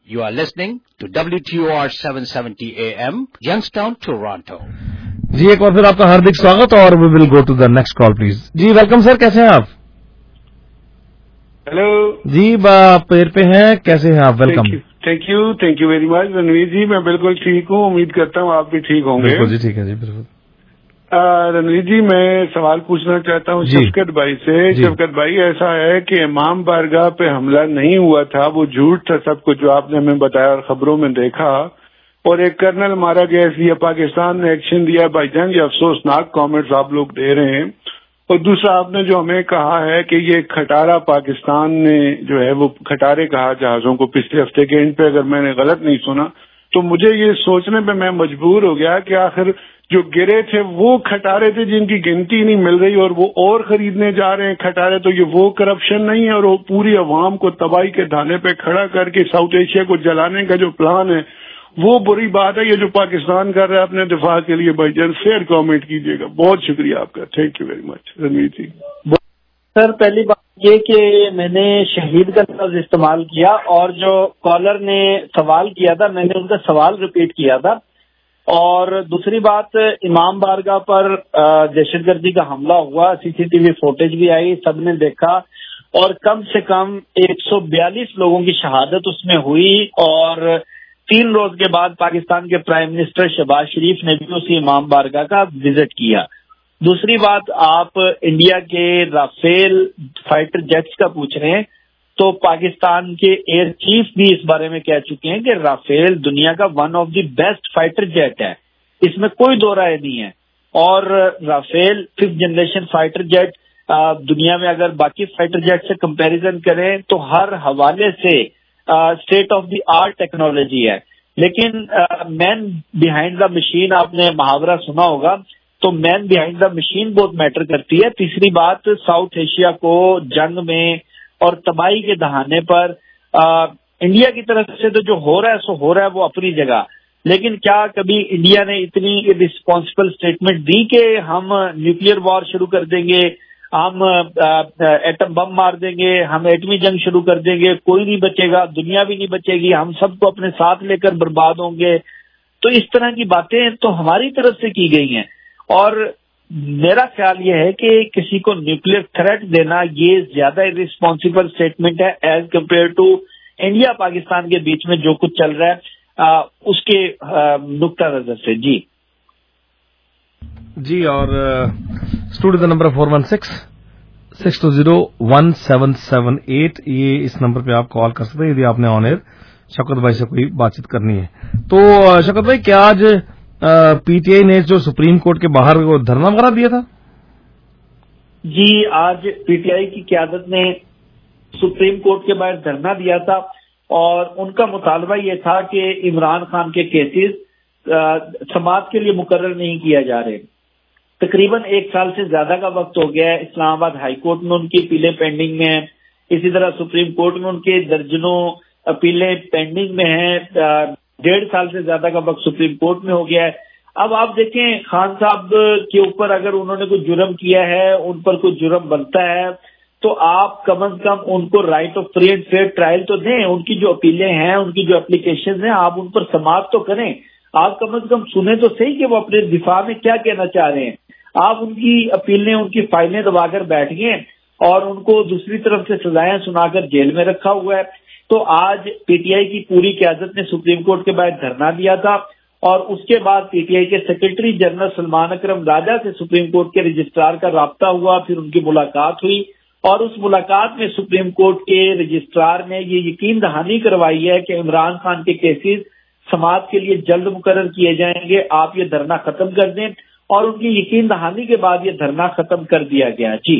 You are listening to WTOR 770 AM, Youngstown, Toronto. जी एक बार फिर आपका हार्दिक स्वागत और we will go to the next call please. जी वेलकम सर, कैसे हैं आप? हेलो जी आप एयर पे हैं, कैसे हैं आप? Welcome. Thank you very much Ranveer ji, मैं बिल्कुल ठीक हूँ, उम्मीद करता हूँ आप भी ठीक होंगे। बिल्कुल जी, ठीक है जी, बिल्कुल। रणवीर जी मैं सवाल पूछना चाहता हूँ शफकत भाई से। शफकत भाई, ऐसा है कि इमाम बारगाह पे हमला नहीं हुआ था, वो झूठ था सब कुछ जो आपने हमें बताया और खबरों में देखा, और एक कर्नल मारा गया इसलिए पाकिस्तान ने एक्शन दिया। भाईजान ये अफसोसनाक कमेंट्स आप लोग दे रहे हैं। और दूसरा आपने जो हमें कहा है कि ये खटारा पाकिस्तान ने जो है वो खटारे कहा जहाजों को पिछले हफ्ते के एंड पे, अगर मैंने गलत नहीं सुना तो मुझे ये सोचने पे मैं मजबूर हो गया कि आखिर जो गिरे थे वो खटारे थे जिनकी गिनती नहीं मिल रही और वो और खरीदने जा रहे हैं खटारे, तो ये वो करप्शन नहीं है? और वो पूरी अवाम को तबाही के धाने पे खड़ा करके साउथ एशिया को जलाने का जो प्लान है वो बुरी बात है। ये जो पाकिस्तान कर रहा है अपने दिफा के लिए, भाईजान फेयर कमेंट कीजिएगा। बहुत शुक्रिया आपका, thank you very much Ranveer ji. Sir पहली बात ये कि मैंने शहीद का लफ्ज इस्तेमाल किया और जो कॉलर ने सवाल किया था मैंने उनका सवाल रिपीट किया था। और दूसरी बात, इमाम बारगाह पर दहशतगर्दी का हमला हुआ, सीसीटीवी फुटेज भी आई, सबने देखा और कम से कम 142 लोगों की शहादत उसमें हुई। और 3 रोज के बाद पाकिस्तान के प्राइम मिनिस्टर शहबाज शरीफ ने भी उसी इमाम बारगाह का विजिट किया। दूसरी बात, आप इंडिया के राफेल फाइटर जेट्स का पूछ रहे हैं, तो पाकिस्तान के एयर चीफ भी इस बारे में कह चुके हैं कि राफेल दुनिया का one of the best fighter jet है, इसमें कोई दो राय नहीं है। और Rafale 5th generation fighter jet दुनिया में अगर बाकी फाइटर जेट से कंपैरिजन करें तो हर हवाले से state of the art technology है। लेकिन मैन बिहाइंड द मशीन, आपने मुहावरा सुना होगा, तो मैन बिहाइंड द मशीन बहुत मैटर करती है। तीसरी बात, साउथ एशिया को जंग में और तबाही के दहाने पर इंडिया की तरफ से तो जो हो रहा है सो हो रहा है, वो अपनी जगह। लेकिन क्या कभी इंडिया ने इतनी रिस्पॉन्सिबल स्टेटमेंट दी कि हम न्यूक्लियर वॉर शुरू कर देंगे, हम एटम बम मार देंगे, हम एटमी जंग शुरू कर देंगे, कोई नहीं बचेगा, दुनिया भी नहीं बचेगी, हम सबको अपने साथ लेकर बर्बाद होंगे? तो इस तरह की बातें तो हमारी तरफ से की गई हैं। और मेरा ख्याल यह है कि किसी को न्यूक्लियर थ्रेट देना ये ज्यादा इररिस्पॉन्सिबल स्टेटमेंट है as compared to India Pakistan के बीच में जो कुछ चल रहा है उसके नुक्ता नजर से। जी जी। और स्टूडियो नंबर 416-620-1778, ये इस नंबर पे आप कॉल कर सकते हैं यदि आपने ऑन एयर शौकत भाई से कोई बातचीत करनी है। तो शौकत भाई, क्या आज पीटीआई ने जो सुप्रीम कोर्ट के बाहर वो धरना वगैरह दिया था? जी, आज पीटीआई की क़यादत ने सुप्रीम कोर्ट के बाहर धरना दिया था और उनका मुतालबा ये था कि इमरान खान के केसेस समाअत के लिए मुकर्रर नहीं किया जा रहे। तकरीबन 1 साल से ज्यादा का वक्त हो गया है। इस्लामाबाद हाई कोर्ट में उनकी अपीलें पेंडिंग में है, इसी तरह सुप्रीम कोर्ट में उनके दर्जनों अपीलें पेंडिंग में हैं। 1.5 साल से ज्यादा का वक्त सुप्रीम कोर्ट में हो गया है। अब आप देखें, खान साहब के ऊपर अगर उन्होंने कोई जुर्म किया है, उन पर कोई जुर्म बनता है, तो आप कम से कम उनको right of free and fair trial तो दें। उनकी जो अपीलें हैं, उनकी जो एप्लीकेशन हैं, आप उन पर समाअत तो करें। आप कम से कम सुने तो सही कि वो अपने दिफा में क्या कहना चाह रहे हैं। आप उनकी अपीलें, उनकी फाइलें दबाकर बैठ गए और उनको दूसरी तरफ से सजाएं सुनाकर जेल में रखा हुआ है। तो आज पीटीआई की पूरी क़यादत ने सुप्रीम कोर्ट के बाहर धरना दिया था और उसके बाद पीटीआई के सेक्रेटरी जनरल सलमान अकरम राजा से सुप्रीम कोर्ट के रजिस्ट्रार का राब्ता हुआ, फिर उनकी मुलाकात हुई और उस मुलाकात में सुप्रीम कोर्ट के रजिस्ट्रार ने ये यकीन दहानी करवाई है कि इमरान खान के केसेस समाअत के लिए जल्द मुकर्रर किए जाएंगे, आप ये धरना खत्म कर दें। और उनकी यकीन दहानी के बाद ये धरना खत्म कर दिया गया। जी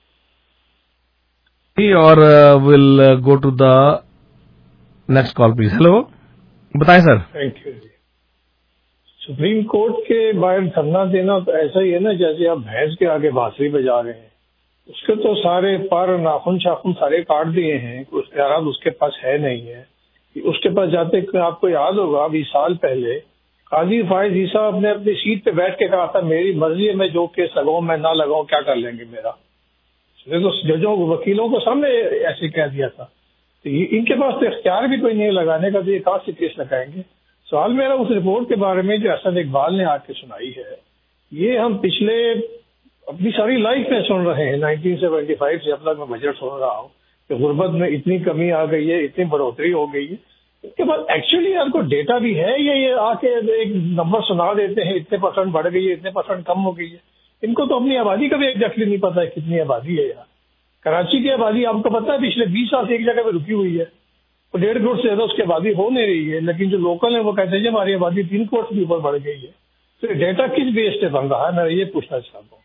और will go to the next call please. Hello, बताएं sir. Thank you. Supreme court के बाहर धरना देना तो ऐसा ही है ना जैसे आप भैंस के आगे बांसुरी बजा रहे हैं। उसके तो सारे पर नाखून शाखून सारे काट दिए हैं, कुछ याराब उसके पास है नहीं है। उसके पास जाते आपको याद होगा 20 साल पहले काजी फायज ईसा ने अपनी सीट पे बैठ के कहा था मेरी मर्जी है, मैं जो केस लगाऊं मैं ना लगाऊं, क्या कर लेंगे मेरा। तो जजों वकीलों को सामने ऐसे कह दिया था। तो इनके पास तो इख्तियार भी कोई नहीं लगाने का, तो ये कहाँ से केस लगाएंगे। सवाल मेरा उस रिपोर्ट के बारे में जो असद इकबाल ने आके सुनाई है, ये हम पिछले अपनी सारी लाइफ में सुन रहे हैं। 1975 से अब तक मैं बजट सुन रहा हूँ कि गुर्बत में इतनी कमी आ गई है, इतनी बढ़ोतरी हो गई है। इसके बाद एक्चुअली आपको डेटा भी है या ये आके एक नंबर सुना देते हैं, इतने % बढ़ गई है, इतने % कम हो गई है। इनको तो अपनी आबादी का भी एग्जैक्टली नहीं पता है कितनी आबादी है यार। कराची की आबादी आपको पता है पिछले 20 साल से एक जगह पे रुकी हुई है, तो 1.5 करोड़ से ज्यादा उसकी आबादी हो नहीं रही है। लेकिन जो लोकल है वो कहते हैं हमारी आबादी 3 करोड़ से ऊपर बढ़ गई है। तो डेटा किस बेस पे बन रहा है, मैं ये पूछना चाहता हूँ।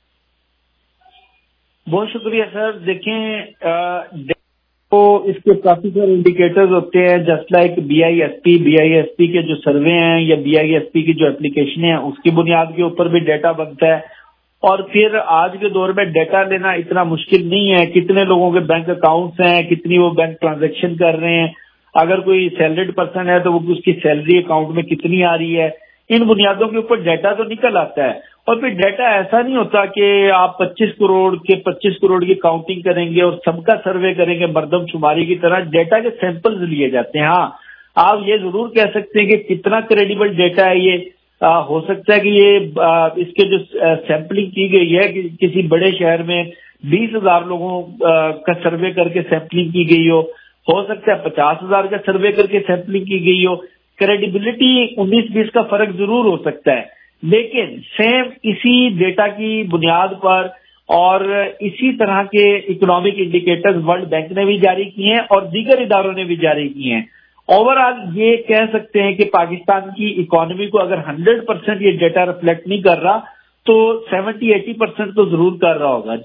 बहुत शुक्रिया सर। देखें, तो इसके काफी सारे इंडिकेटर्स होते हैं, जस्ट लाइक बीआईएसपी के जो सर्वे हैं या बीआईएसपी की जो एप्लीकेशन है उसकी बुनियाद के ऊपर भी डेटा बनता है। और फिर आज के दौर में डेटा लेना इतना मुश्किल नहीं है। कितने लोगों के बैंक अकाउंट्स हैं, कितनी वो बैंक ट्रांजैक्शन कर रहे हैं, अगर कोई सैलरीड पर्सन है तो वो उसकी सैलरी अकाउंट में कितनी आ रही है, इन बुनियादों के ऊपर डेटा तो निकल आता है। और फिर डेटा ऐसा नहीं होता कि आप 25 करोड़ की काउंटिंग करेंगे और सबका सर्वे करेंगे मर्दमशुमारी की तरह। डेटा के सैंपल्स लिए जाते हैं। हाँ, आप ये जरूर कह सकते हैं कि कितना क्रेडिबल डेटा है ये। हो सकता है कि ये इसके जो सैंपलिंग की गई है कि किसी बड़े शहर में 20,000 लोगों का सर्वे करके सैंपलिंग की गई हो सकता है 50,000 का सर्वे करके सैंपलिंग की गई हो। क्रेडिबिलिटी 19-20 का फर्क जरूर हो सकता है, लेकिन सेम इसी डेटा की बुनियाद पर और इसी तरह के इकोनॉमिक इंडिकेटर्स वर्ल्ड बैंक ने भी जारी किए हैं और दीगर इदारों ने भी जारी किए हैं। ओवरऑल ये कह सकते हैं कि पाकिस्तान की इकोनॉमी को अगर 100% ये डेटा रिफ्लेक्ट नहीं कर रहा तो 70-80% तो जरूर कर रहा होगा।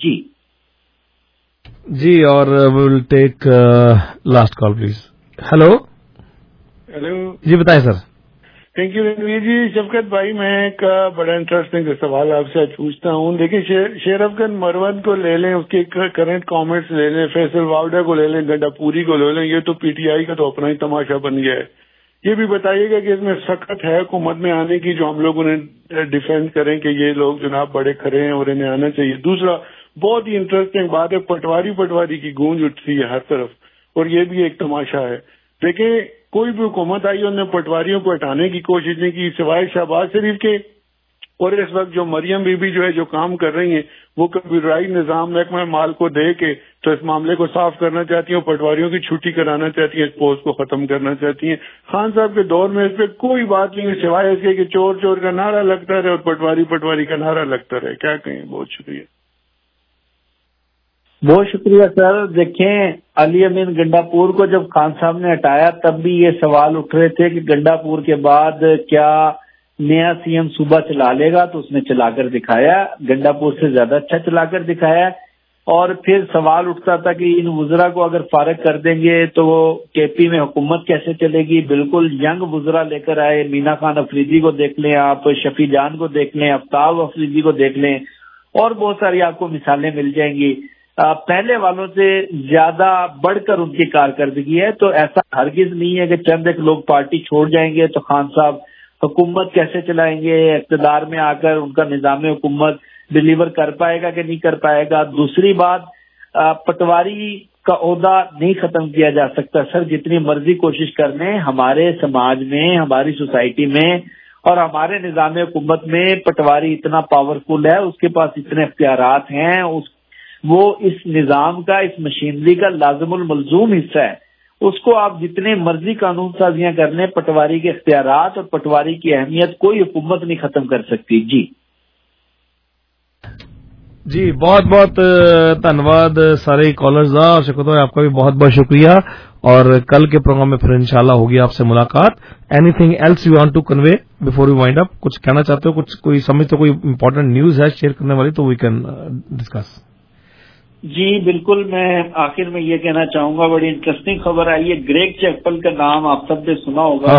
जी और will take last call please. Hello जी, बताएं sir. Thank you Ranveer ji. Shafqat भाई, मैं एक बड़ा इंटरेस्टिंग सवाल आपसे पूछता हूँ। देखिए, शेर अफगान मरवन को ले लें, उसके करंट कमेंट्स ले लें, फैसल वावडा को ले लें, गंडापुरी को ले लें, ये तो पीटीआई का तो अपना ही तमाशा बन गया है। ये भी बताइएगा कि इसमें सख्त है हुकूमत में आने की, जो हम लोग उन्हें डिफेंड करें कि ये लोग जनाब बड़े खड़े हैं और इन्हें आना चाहिए। दूसरा, बहुत ही इंटरेस्टिंग बात है, पटवारी की गूंज उठती है हर तरफ, और ये भी एक तमाशा है। देखिए, कोई भी हुकूमत आई उन्होंने पटवारियों को हटाने की कोशिश नहीं की सिवाय शहबाज शरीफ के। और इस वक्त जो मरियम बीबी जो है जो काम कर रही हैं, वो कंप्यूटराइज निजाम महकमा माल को दे के तो इस मामले को साफ करना चाहती हैं, पटवारियों की छुट्टी कराना चाहती हैं, इस पोस्ट को खत्म करना चाहती हैं। खान साहब के दौर में इस पर कोई बात नहीं है सिवाय इसके कि चोर चोर का नारा लगता रहे और पटवारी का नारा लगता रहे। क्या कहें, बहुत शुक्रिया। बहुत शुक्रिया सर। देखें, अली अमीन गंडापुर को जब खान साहब ने हटाया तब भी ये सवाल उठ रहे थे कि गंडापुर के बाद क्या नया सीएम सूबा चला लेगा, तो उसने चलाकर दिखाया, गंडापुर से ज्यादा अच्छा चलाकर दिखाया। और फिर सवाल उठता था कि इन वुजरा को अगर फारग कर देंगे तो केपी में हुकूमत कैसे चलेगी। बिल्कुल यंग वुजरा लेकर आए, मीना खान अफरीदी को देख लें आप, शफी जान को देख लें, आफ्ताब अफरीदी को देख लें, और बहुत सारी आपको मिसालें मिल जाएंगी। पहले वालों से ज्यादा बढ़कर उनकी कारकर्दगी है। तो ऐसा हरगिज नहीं है कि चंद एक लोग पार्टी छोड़ जाएंगे तो खान साहब हुकूमत कैसे चलाएंगे, इक़्तिदार में आकर उनका निज़ाम हुकूमत डिलीवर कर पाएगा कि नहीं कर पाएगा। दूसरी बात, पटवारी का ओहदा नहीं खत्म किया जा सकता सर, जितनी मर्जी कोशिश कर लें। हमारे समाज में, हमारी सोसाइटी में और हमारे निज़ाम हुकूमत में पटवारी इतना पावरफुल है, उसके पास इतने इख्तियारात हैं, वो इस निजाम का, इस मशीनरी का लाज़िमुल मलजूम हिस्सा है। उसको आप जितने मर्जी कानून साजियां कर लें, पटवारी के इख्तियारात और पटवारी की अहमियत कोई हुकूमत नहीं खत्म कर सकती। जी बहुत बहुत धन्यवाद सारे कॉलर्स का, और शकुर भाई आपका भी बहुत बहुत शुक्रिया। और कल के प्रोग्राम में फिर इंशाल्लाह होगी आपसे मुलाकात। Anything else you want to convey before you wind up? कुछ कहना चाहते हो, कुछ कोई समझते कोई इंपॉर्टेंट न्यूज है शेयर करने वाली, तो वी कैन डिस्कस। जी बिल्कुल, मैं आखिर में ये कहना चाहूंगा, बड़ी इंटरेस्टिंग खबर आई है। ग्रेग चैपल का नाम आप सबने सुना होगा,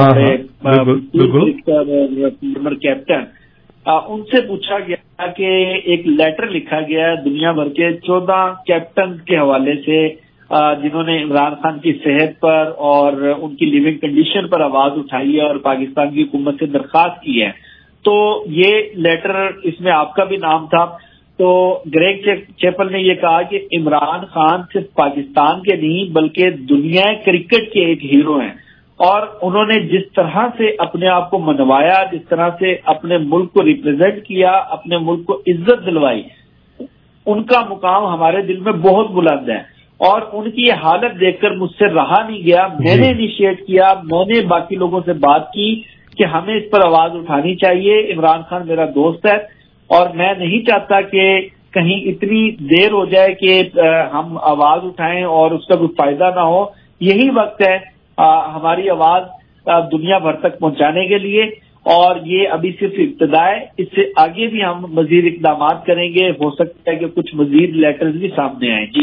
फॉर्मर कैप्टन। उनसे पूछा गया कि एक लेटर लिखा गया दुनिया भर के 14 कैप्टन के हवाले से, जिन्होंने इमरान खान की सेहत पर और उनकी लिविंग कंडीशन पर आवाज उठाई है और पाकिस्तान की हुकूमत से दरखास्त की है। तो ये लेटर, इसमें आपका भी नाम था। तो ग्रेग चैपल ने ये कहा कि इमरान खान सिर्फ पाकिस्तान के नहीं बल्कि दुनिया क्रिकेट के एक हीरो हैं, और उन्होंने जिस तरह से अपने आप को मनवाया, जिस तरह से अपने मुल्क को रिप्रेजेंट किया, अपने मुल्क को इज्जत दिलवाई, उनका मुकाम हमारे दिल में बहुत बुलंद है। और उनकी ये हालत देखकर मुझसे रहा नहीं गया, मैंने इनिशिएट किया, मैंने बाकी लोगों से बात की कि हमें इस पर आवाज उठानी चाहिए। इमरान खान मेरा दोस्त है और मैं नहीं चाहता कि कहीं इतनी देर हो जाए कि हम आवाज उठाएं और उसका कोई फायदा ना हो। यही वक्त है हमारी आवाज दुनिया भर तक पहुंचाने के लिए, और ये अभी सिर्फ इब्तिदा है, इससे आगे भी हम मजीद इकदाम करेंगे। हो सकता है कि कुछ मजीद लेटर्स भी सामने आए।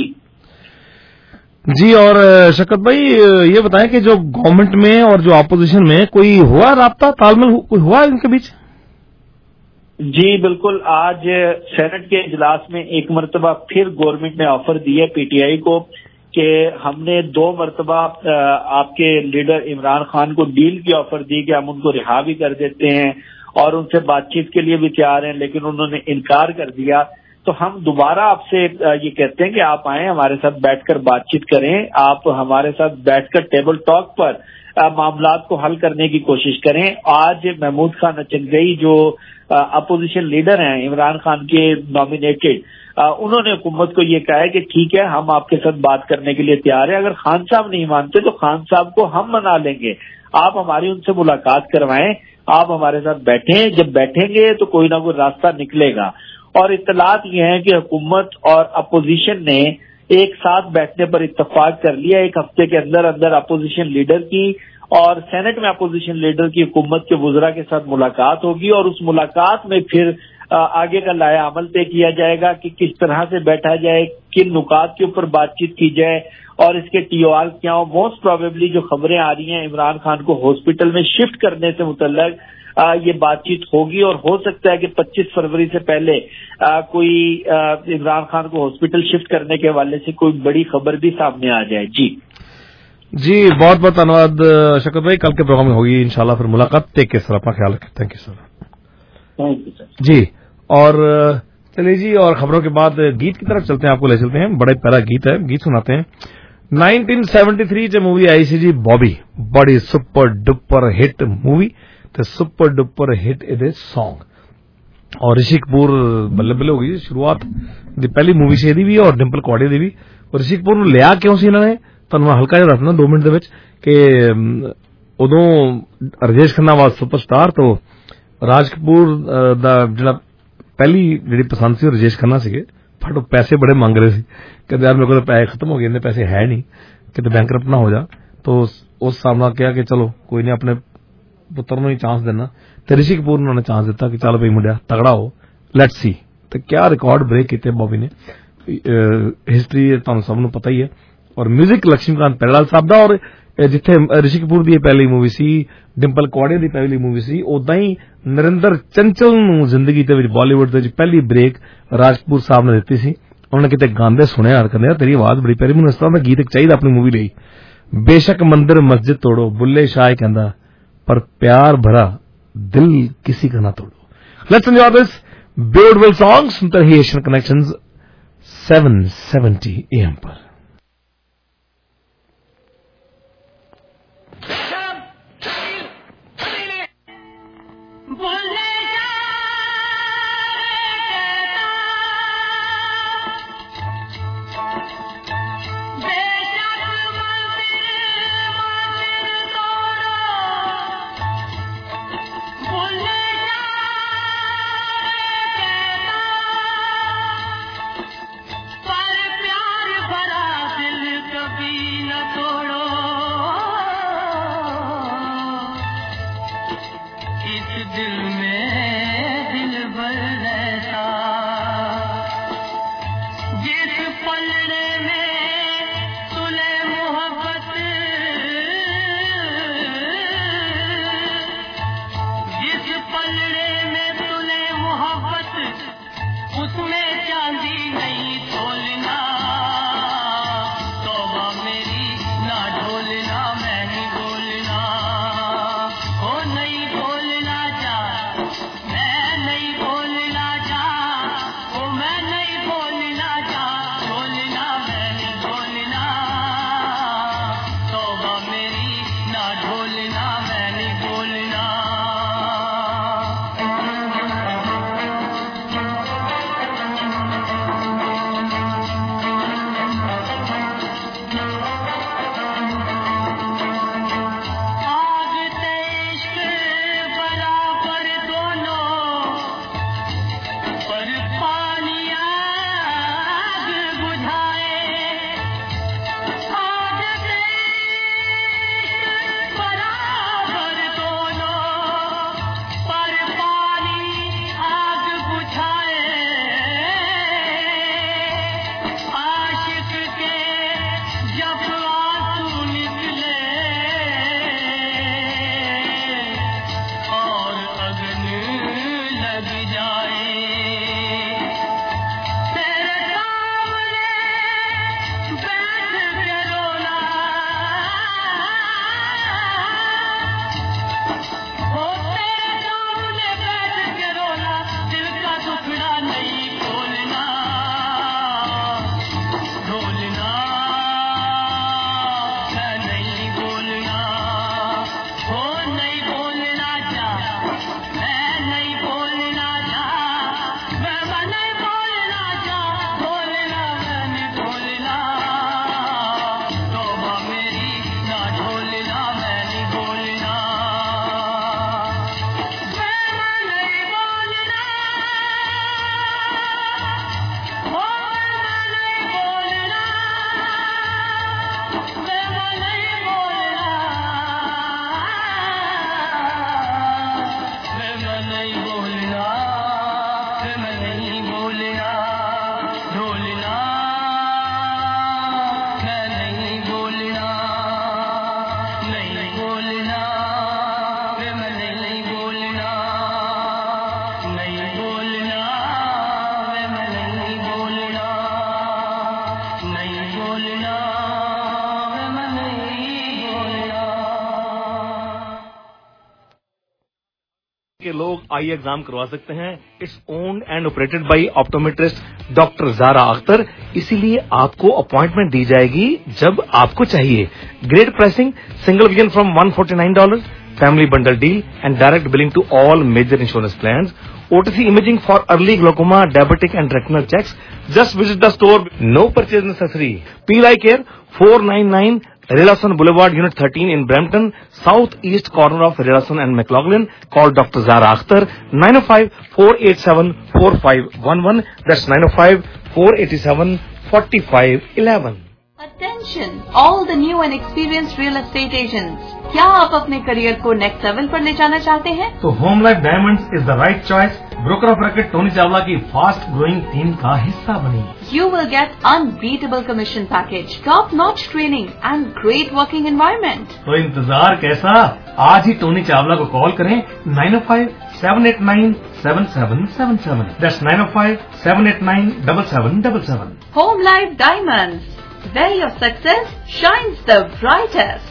जी। और शौकत भाई ये बताएं कि जो गवर्नमेंट में और जो अपोजिशन में कोई हुआ राब्ता, तालमेल कोई हुआ इनके बीच? जी बिल्कुल, आज सेनेट के इजलास में एक मरतबा फिर गवर्नमेंट ने ऑफर दी है पीटीआई को कि हमने 2 मरतबा आपके लीडर इमरान खान को डील की ऑफर दी कि हम उनको रिहा भी कर देते हैं और उनसे बातचीत के लिए भी तैयार हैं, लेकिन उन्होंने इनकार कर दिया। तो हम दोबारा आपसे ये कहते हैं कि आप आए, हमारे साथ बैठकर बातचीत करें, आप हमारे साथ बैठकर टेबल टॉक पर मामलात को हल करने की कोशिश करें। आज महमूद खान अचनगई जो अपोजिशन लीडर हैं इमरान खान के नॉमिनेटेड, उन्होंने हुकूमत को ये कहा है कि ठीक है, हम आपके साथ बात करने के लिए तैयार हैं। अगर खान साहब नहीं मानते तो खान साहब को हम मना लेंगे, आप हमारी उनसे मुलाकात करवाएं, आप हमारे साथ बैठें। जब बैठेंगे तो कोई ना कोई रास्ता निकलेगा। और इत्तलात ये है कि हुकूमत और अपोजिशन ने एक साथ बैठने पर इत्तेफाक कर लिया। 1 हफ्ते के अंदर अंदर अपोजिशन लीडर की और सेनेट में अपोजिशन लीडर की हुकूमत के वुज़रा के साथ मुलाकात होगी, और उस मुलाकात में फिर आगे का लाया अमल तय किया जाएगा कि किस तरह से बैठा जाए, किन नुकात के ऊपर बातचीत की जाए और इसके टीओआर क्या हो। मोस्ट प्रोबेबली जो खबरें आ रही हैं, इमरान खान को हॉस्पिटल में शिफ्ट करने से मुतल्लक ये बातचीत होगी, और हो सकता है कि 25 फरवरी से पहले कोई इमरान खान को हॉस्पिटल शिफ्ट करने के हवाले से कोई बड़ी खबर भी सामने आ जाए। जी बहुत बहुत धन्यवाद शौकत भाई। कल के प्रोग्राम में होगी इंशाल्लाह फिर मुलाकात। टेक केयर सर, अपना ख्याल रखें। Thank you sir. Thank you sir. जी। और चलिए जी, और खबरों के बाद गीत की तरफ चलते हैं, आपको ले चलते हैं। बड़ा प्यारा गीत है, गीत सुनाते हैं। 1973 च मूवी आई सी जी बॉबी, बड़ी सुपर डुपर हिट मूवी ते सुपर डुपर हिट इहदे सॉन्ग। और ऋषि कपूर बल्ले बल्ले हो गई शुरुआत दी पहली मूवी से दी भी और डिंपल कौड़े दी भी। और ऋषि कपूर ਨੂੰ ਲਿਆ ਕਿਉਂ ਸੀ ਇਹਨਾਂ ਨੇ, ਤੁਹਾਨੂੰ ਹਲਕਾ ਜਿਹਾ ਦੱਸਣਾ 2 ਮਿੰਟ ਦੇ ਵਿੱਚ ਕਿ ਉਦੋਂ ਰਾਜੇਸ਼ ਖੰਨਾ ਵਾਸ ਸੁਪਰਸਟਾਰ ਤੋਂ ਰਾਜ ਕਪੂਰ ਦਾ ਜਿਹੜਾ ਪਹਿਲੀ ਜਿਹੜੀ ਪਸੰਦ ਸੀ ਉਹ ਰਾਜੇਸ਼ ਖੰਨਾ ਸੀਗੇ, ਬਟ ਉਹ ਪੈਸੇ ਬੜੇ ਮੰਗ ਰਹੇ ਸੀ। ਕਹਿੰਦੇ ਯਾਰ ਮੇਰੇ ਕੋਲ ਪੈਸੇ ਖਤਮ ਹੋ ਗਏ, ਇੰਨੇ ਪੈਸੇ ਹੈ ਨਹੀਂ, ਕਿਤੇ ਬੈਂਕਰਪਟ ਨਾ ਹੋ ਜਾ। तो उस सामना किया कि चलो कोई नहीं, अपने पुत्र ਨੂੰ ਹੀ ਚਾਂਸ ਦੇਣਾ। ਤੇ ਰਿਸ਼ੀ ਕਪੂਰ ਨੂੰ ਉਹਨੇ ਚਾਂਸ ਦਿੱਤਾ ਕਿ ਚੱਲ ਬਈ ਮੁੰਡਿਆ ਤਗੜਾ ਹੋ, ਲੈਟਸ ਸੀ। ਤੇ ਕਿਆ ਰਿਕਾਰਡ ਬ੍ਰੇਕ ਕੀਤੇ ਬॉबी ਨੇ, हिस्टरी ਤੁਹਾਨੂੰ ਸਭ ਨੂੰ ਪਤਾ ਹੀ ਹੈ। और म्यूजिक लक्ष्मीकांत पैरालाल साहब ਦਾ। और जिथे ऋषि कपूर ਦੀ ਪਹਿਲੀ मूवी सी, डिंपल कौड़े ਦੀ ਪਹਿਲੀ मूवी सी, ਉਦਾਂ ਹੀ ਨਰਿੰਦਰ ਚੰਚਲ ਨੂੰ ਜ਼ਿੰਦਗੀ ਦੇ ਵਿੱਚ ਬਾਲੀਵੁੱਡ ਦੇ ਵਿੱਚ ਪਹਿਲੀ ਬ੍ਰੇਕ ਰਾਜ ਕਪੂਰ ਸਾਹਿਬ ਨੇ ਦਿੱਤੀ ਸੀ। ਉਹਨੇ ਕਿਤੇ ਗਾਉਂਦੇ ਸੁਣਿਆ ਹਰ ਕਹਿੰਦੇ ਤੇਰੀ ਆਵਾਜ਼ ਬੜੀ ਪਿਆਰੀ, ਮੈਨੂੰ ਇਸ ਤਰ੍ਹਾਂ ਦਾ ਗੀਤ ਇੱਕ ਚਾਹੀਦਾ ਆਪਣੀ मूवी ਲਈ। बेशक मंदिर मस्जिद तोड़ो, बुल्ले शाह कहंदा, पर प्यार भरा दिल किसी का ना तोड़ो। Let's enjoy this beautiful song. सुनते रहिए एशियन कनेक्शंस 770 AM पर। पर प्यार भरा के लोग आई एग्जाम करवा सकते हैं। It's owned and operated by optometrist doctor Zara Akhtar, इसीलिए आपको अपॉइंटमेंट दी जाएगी जब आपको चाहिए। Great pricing, single vision from $149, family bundle deal and direct billing to all major insurance plans. OTC imaging for early glaucoma, diabetic and retinal checks. Just visit the store. No purchase necessary. Peel Eye Care, 499 Relason Boulevard, Unit 13 in Brampton, southeast corner of Relason and McLaughlin. Call Dr. Zara Akhtar, 905-487-4511. That's 905-487-4511. Attention, all the new and experienced real estate agents. क्या आप अपने career को next level पर ले जाना चाहते हैं? तो home life diamonds is the right choice. Broker of record Tony Chawla की फास्ट ग्रोइंग टीम का हिस्सा बनी। You will get unbeatable commission package, top-notch training and great working environment. तो इंतजार कैसा? आज ही टोनी चावला को कॉल करें 905-789-7777। That's 905-789-7777। Home Life Diamonds, where your success shines the brightest.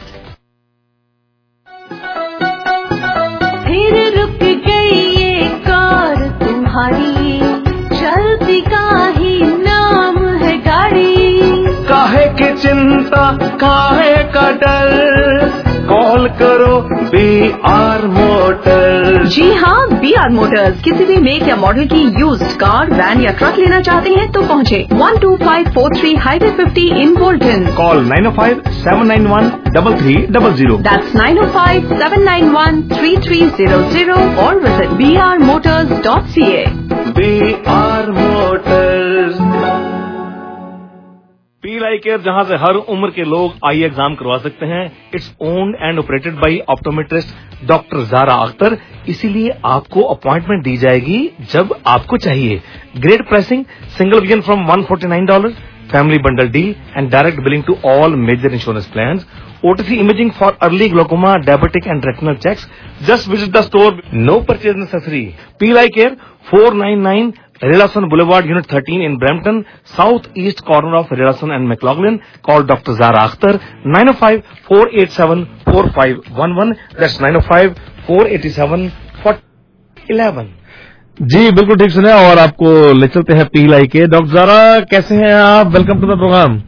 फिर रुक गई ये कार तुम्हारी, चलती का ही नाम है गाड़ी। काहे की चिंता, काहे का डर, कॉल करो BR मोटर्स। जी हाँ, BR मोटर्स। किसी भी मेक या मॉडल की यूज्ड कार, वैन या ट्रक लेना चाहते हैं तो पहुँचे 12543 highway 50 in Bolton. Call 905-791-3300। That's 905-791-3300 or visit brmotors.ca. BR motors. Peel eye care, जहां से हर उम्र के लोग आई एग्जाम करवा सकते हैं। It's owned and operated by optometrist doctor Zara Akhtar, इसीलिए आपको अपॉइंटमेंट दी जाएगी जब आपको चाहिए। Great pricing, single vision from $149, family bundle deal and direct billing to all major insurance plans. OTC imaging for early glaucoma, diabetic and retinal checks. Just visit the store. No purchase necessary. Peel Eye Care, 499 Relason Boulevard, Unit 13 in Brampton, southeast corner of Relason and McLaughlin. Call Dr. Zara Akhtar, 905-487-4511. That's 905-487-4511. जी बिल्कुल ठीक सुने और आपको ले चलते हैं पील आई के। डॉक्टर ज़ारा कैसे हैं आप? Welcome to the program.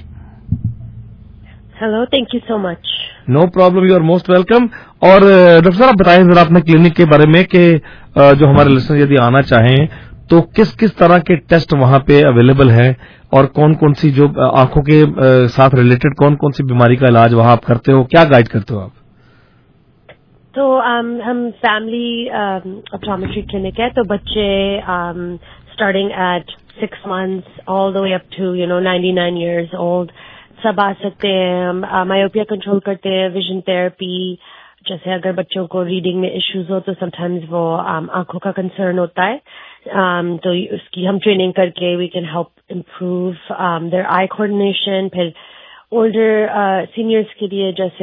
Hello, thank you so much. No problem, you are most welcome. और डॉक्टर साहब बताएं जरा अपने क्लिनिक के बारे में कि जो हमारे लिसनर यदि आना चाहें तो किस किस तरह के टेस्ट वहां पे अवेलेबल है और कौन कौन सी जो आंखों के साथ रिलेटेड कौन कौन सी बीमारी का इलाज वहां आप करते हो, क्या गाइड करते हो आप? तो हम फैमिली ऑप्टोमेट्री क्लिनिक है, तो बच्चे starting at 6 months all the way up to 99 years old सब आ सकते हैं। हम मायोपिया कंट्रोल करते हैं, विजन थेरेपी, जैसे अगर बच्चों को रीडिंग में इश्यूज हो तो समटाइम्स वो आंखों का कंसर्न होता है, तो उसकी हम ट्रेनिंग करके we can help improve their eye coordination. फिर ओल्डर सीनियर्स के लिए जैसे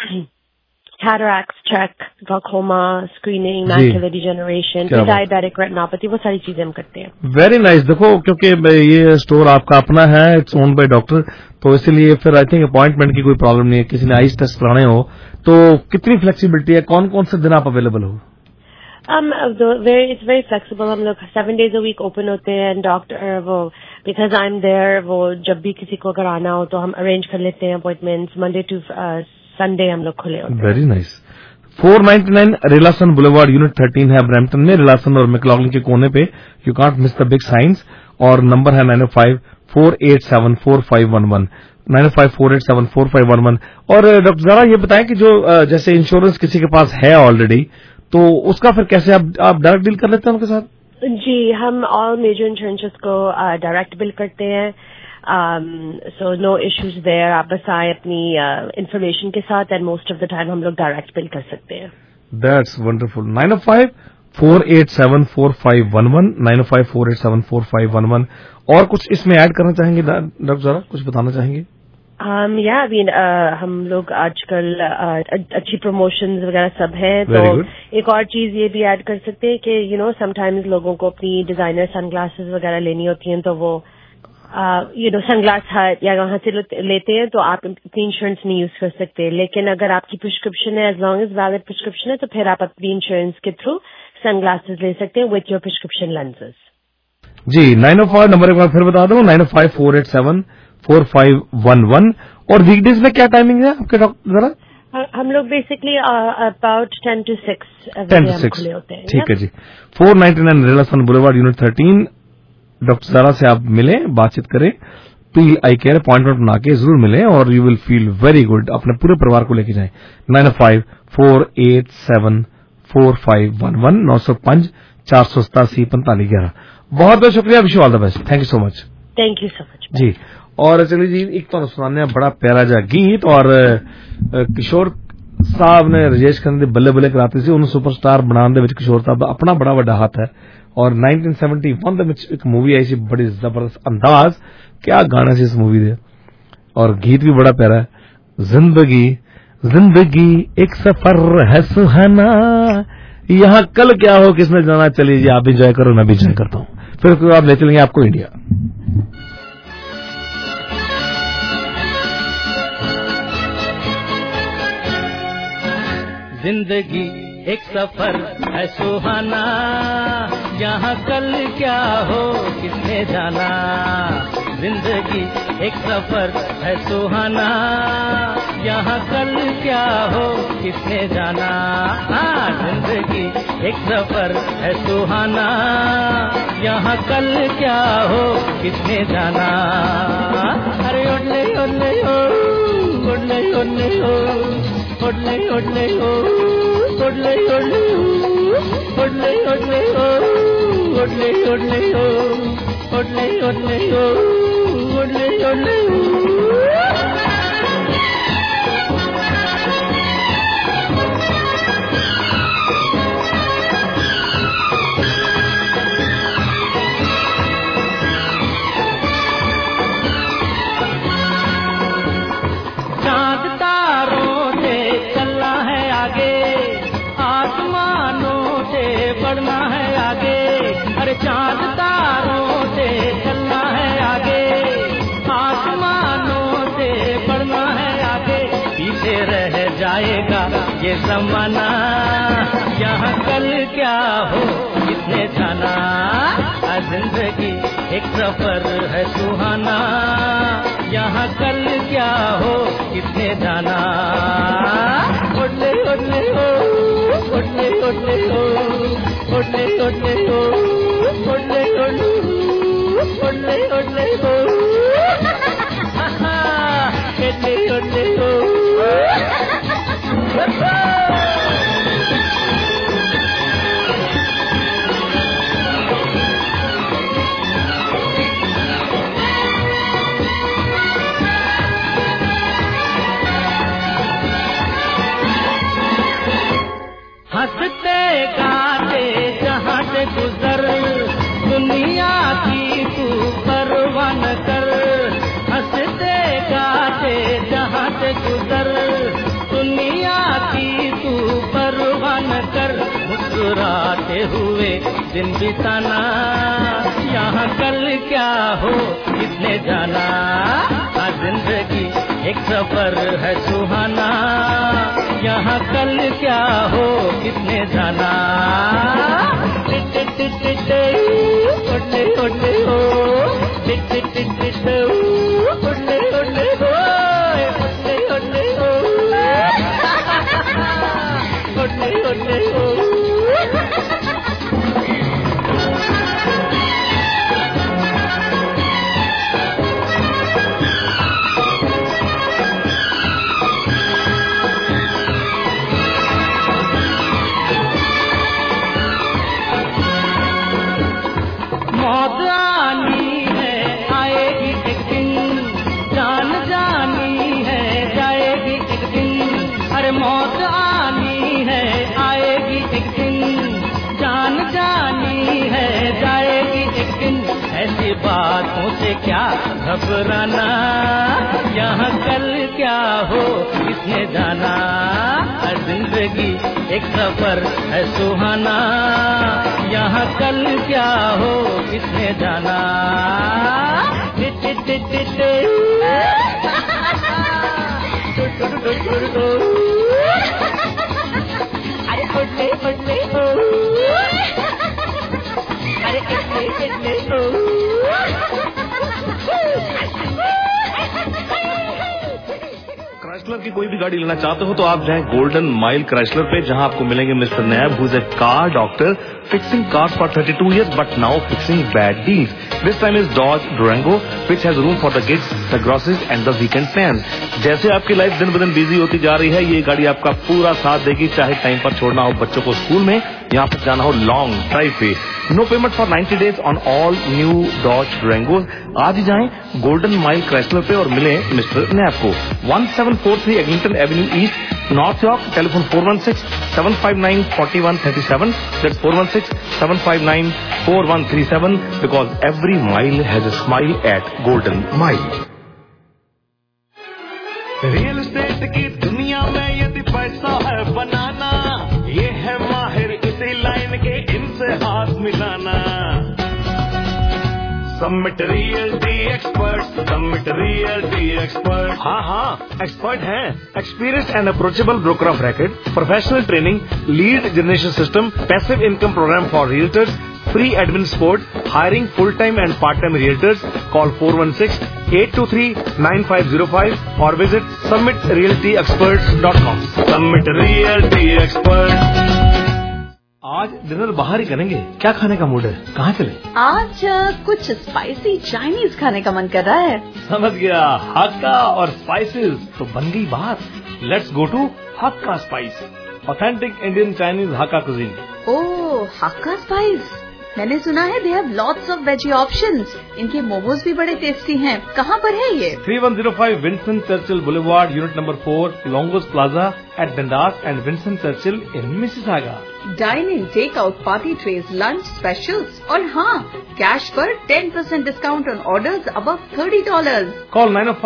cataract check, glaucoma screening, macular degeneration, diabetic retinopathy, वो सारी चीजें हम करते हैं। Very nice. देखो क्योंकि ये स्टोर आपका अपना है, इट्स ओन्ड बाय डॉक्टर, तो इसीलिए फिर आई थिंक अपॉइंटमेंट की कोई प्रॉब्लम नहीं है। किसी ने आईज टेस्ट कराने हो तो कितनी फ्लेक्सिबिलिटी है, कौन कौन से दिन आप अवेलेबल हो? It's very flexible. हम लोग 7 days a week ओपन होते हैं। डॉक्टर वो बिकॉज आई एम देयर, वो जब भी किसी को अगर आना हो तो हम अरेंज कर लेते हैं अपॉइंटमेंट्स। मंडे टू संडे हम लोग खुले होते हैं। Very nice. 499 Rylason boulevard, unit 13 है ब्रैम्पटन में, रिलासन और मैक्लॉगलिन के कोने पे। You can't miss the big science. और नंबर है 905-487-4511, 905-487-4511। और डॉक्टर ज़ारा ये बताएं कि जो जैसे इंश्योरेंस किसी के पास है ऑलरेडी, तो उसका फिर कैसे आप डायरेक्ट डील कर लेते हैं उनके साथ? जी, हम ऑल मेजर इंश्योरेंसेस को डायरेक्ट बिल करते हैं। So no issues there. आप बस आए अपनी information के साथ, and most of the time हम लोग direct bill कर सकते हैं। That's wonderful. 905-487-4511, 905-487-4511। और कुछ इसमें ऐड करना चाहेंगे डॉक्टर ज़ारा, कुछ बताना चाहेंगे? हम लोग आजकल अच्छी प्रमोशंस वगैरह सब हैं, तो एक और चीज ये भी ऐड कर सकते हैं कि समटाइम्स लोगों को अपनी डिजाइनर सनग्लासेस वगैरह लेनी होती हैं, तो वो सनग्लास हट या वहां से लेते हैं तो आप अपनी इंश्योरेंस नहीं यूज कर सकते। लेकिन अगर आपकी प्रिस्क्रिप्शन है, as long as valid prescription है, तो फिर आप अपनी इंश्योरेंस के थ्रू सनग्लासेस ले सकते हैं विथ योर प्रिस्क्रिप्शन लेंसेज। जी 905 नंबर एक बार फिर बता दूं, 905-487-4511। और वीकडेज में क्या टाइमिंग है आपके डॉक्टर जरा? हम लोग बेसिकली अबाउट 10 to 6 खुले होते हैं। ठीक है जी। 499 Rylason boulevard unit 13। Doctor Zara से आप मिलें, बातचीत करें, पील आई केयर अपॉइंटमेंट बना के जरूर मिलें और you will feel very good. अपने पूरे परिवार को लेके जाएं। 905-487-4511 905-487-4511। बहुत बहुत शुक्रिया, wish you all the best. Thank you so much. Thank you so much जी। और चलिए जी, एक तो सुनाने बड़ा प्यारा जा गीत, और किशोर साहब ने राजेश खन्ना दे बल्ले बल्ले कराते सी, उन्हें सुपरस्टार बनाने दे विच किशोर साहब दा अपना बड़ा वड्डा हाथ है। और 1971 दे विच एक मूवी आई सी, बड़ी जबरदस्त अंदाज, क्या गाना सी इस मूवी दे, और गीत भी बड़ा प्यारा है। जिंदगी जिंदगी एक सफर है सुहाना, यहाँ कल क्या हो किसने जाना। चलिए जी, आप एंजॉय करो, मैं भी एंजॉय करता हूँ, फिर आप ले चलेंगे आपको इंडिया। जिंदगी एक सफर है सुहाना, यहाँ कल क्या हो किसने जाना। जिंदगी एक सफर है सुहाना, यहाँ कल क्या हो किसने जाना। जिंदगी एक सफर है सुहाना, यहाँ कल क्या हो किसने जाना। अरे ओले ओले ओ, ओले ओले ओ, ओले ओले ओ, ओले ओले ओ, ओले ओले ओ, ओले ओले ओ, ओले ओले ओ, ओले ओले ओ। चांद तारों से चलना है आगे, आसमानों से बढ़ना है आगे। अरे चांद तारों से चलना है आगे, आसमानों से बढ़ना है आगे। पीछे रह जाएगा ये ज़माना, यहाँ कल क्या हो किसने जाना। जिंदगी एक सफर है सुहाना, यहाँ कल क्या हो किसने जाना। ओले ओले ओ, ओले ओले ओ, ओले ओले ओ, ओले ओले ओ, ओले ओले ओ, ओले ओले ओ। हंसते गाते जहाँ से गुजर, दुनिया की तू परवाह न कर। हंसते गाते जहाँ से गुजर, दुनिया की तू परवाह न कर। मुस्कुराते हुए दिन बिताना, यहाँ कल क्या हो किसने जाना। जिंदगी एक सफर है सुहाना, यहाँ कल क्या हो किसने जाना। ओले ओले हो, ओले ओले हो, ओले ओले हो, ओले ओले हो। मौत आनी है आएगी एक दिन, जान जानी है जाएगी एक दिन। अरे मौत आनी है आएगी एक दिन, जान जानी है जाएगी एक दिन। ऐसी बातों से क्या घबराना, यहाँ कल क्या हो किसने जाना। जिंदगी एक सफर है सुहाना, यहाँ कल क्या हो किसने जाना। अरे की कोई भी गाड़ी लेना चाहते हो तो आप जाएं गोल्डन माइल क्राइसलर पे, जहां आपको मिलेंगे mister Nab, who is a car doctor fixing cars for 32 years but now fixing bad deals. This time is Dodge Durango which has room for the kids, the grosses and the weekend plans. जैसे आपकी life दिन ब दिन busy होती जा रही है, ये गाड़ी आपका पूरा साथ देगी, चाहे टाइम पर छोड़ना हो बच्चों को स्कूल में, यहाँ पर जाना हो लॉन्ग ड्राइव पे. No payment for 90 days on all new Dodge Durango. आज ही जाएं गोल्डन माइल क्राइसलर पे और मिलें मिस्टर नैब को. 1743 Eglinton avenue East, North York. Telephone 416-759-4137. That's 416-759-4137 because every mile has a smile at Golden Mile. Real estate की दुनिया में यदि पैसा है बनाना, ये है माहिर इसी लाइन के, इनसे हाथ मिलाना. Summit Realty Experts, Summit Realty Experts. हाँ, एक्सपर्ट हैं. Experienced and approachable broker of record, professional training, lead generation system, passive income program for realtors, free admin support, hiring full-time and part-time realtors. Call 416-823-9505 or visit summitrealtyexperts.com. Summit Realty Experts. आज dinner बाहर ही करेंगे. क्या खाने का mood है? कहाँ चले? आज कुछ स्पाइसी चाइनीज खाने का मन कर रहा है. समझ गया. हक्का और स्पाइसेस तो बन गई बात. Let's go to Hakka Spice, authentic Indian Chinese Hakka cuisine. Oh, Hakka Spice. मैंने सुना है they have lots of veggie options. इनके मोमोज भी बड़े टेस्टी हैं. कहाँ पर है ये? 3105 Vincent Churchill boulevard, unit number 4, Longo's plaza at Dundas and Vincent Churchill in Mississauga. Dining, take out, party trays, lunch specials और हाँ, कैश पर 10% discount on orders above $30. Call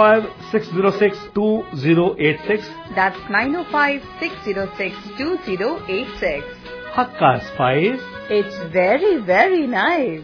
905-606-2086. That's 905-606-2086. Hakka Spice. It's very, very nice.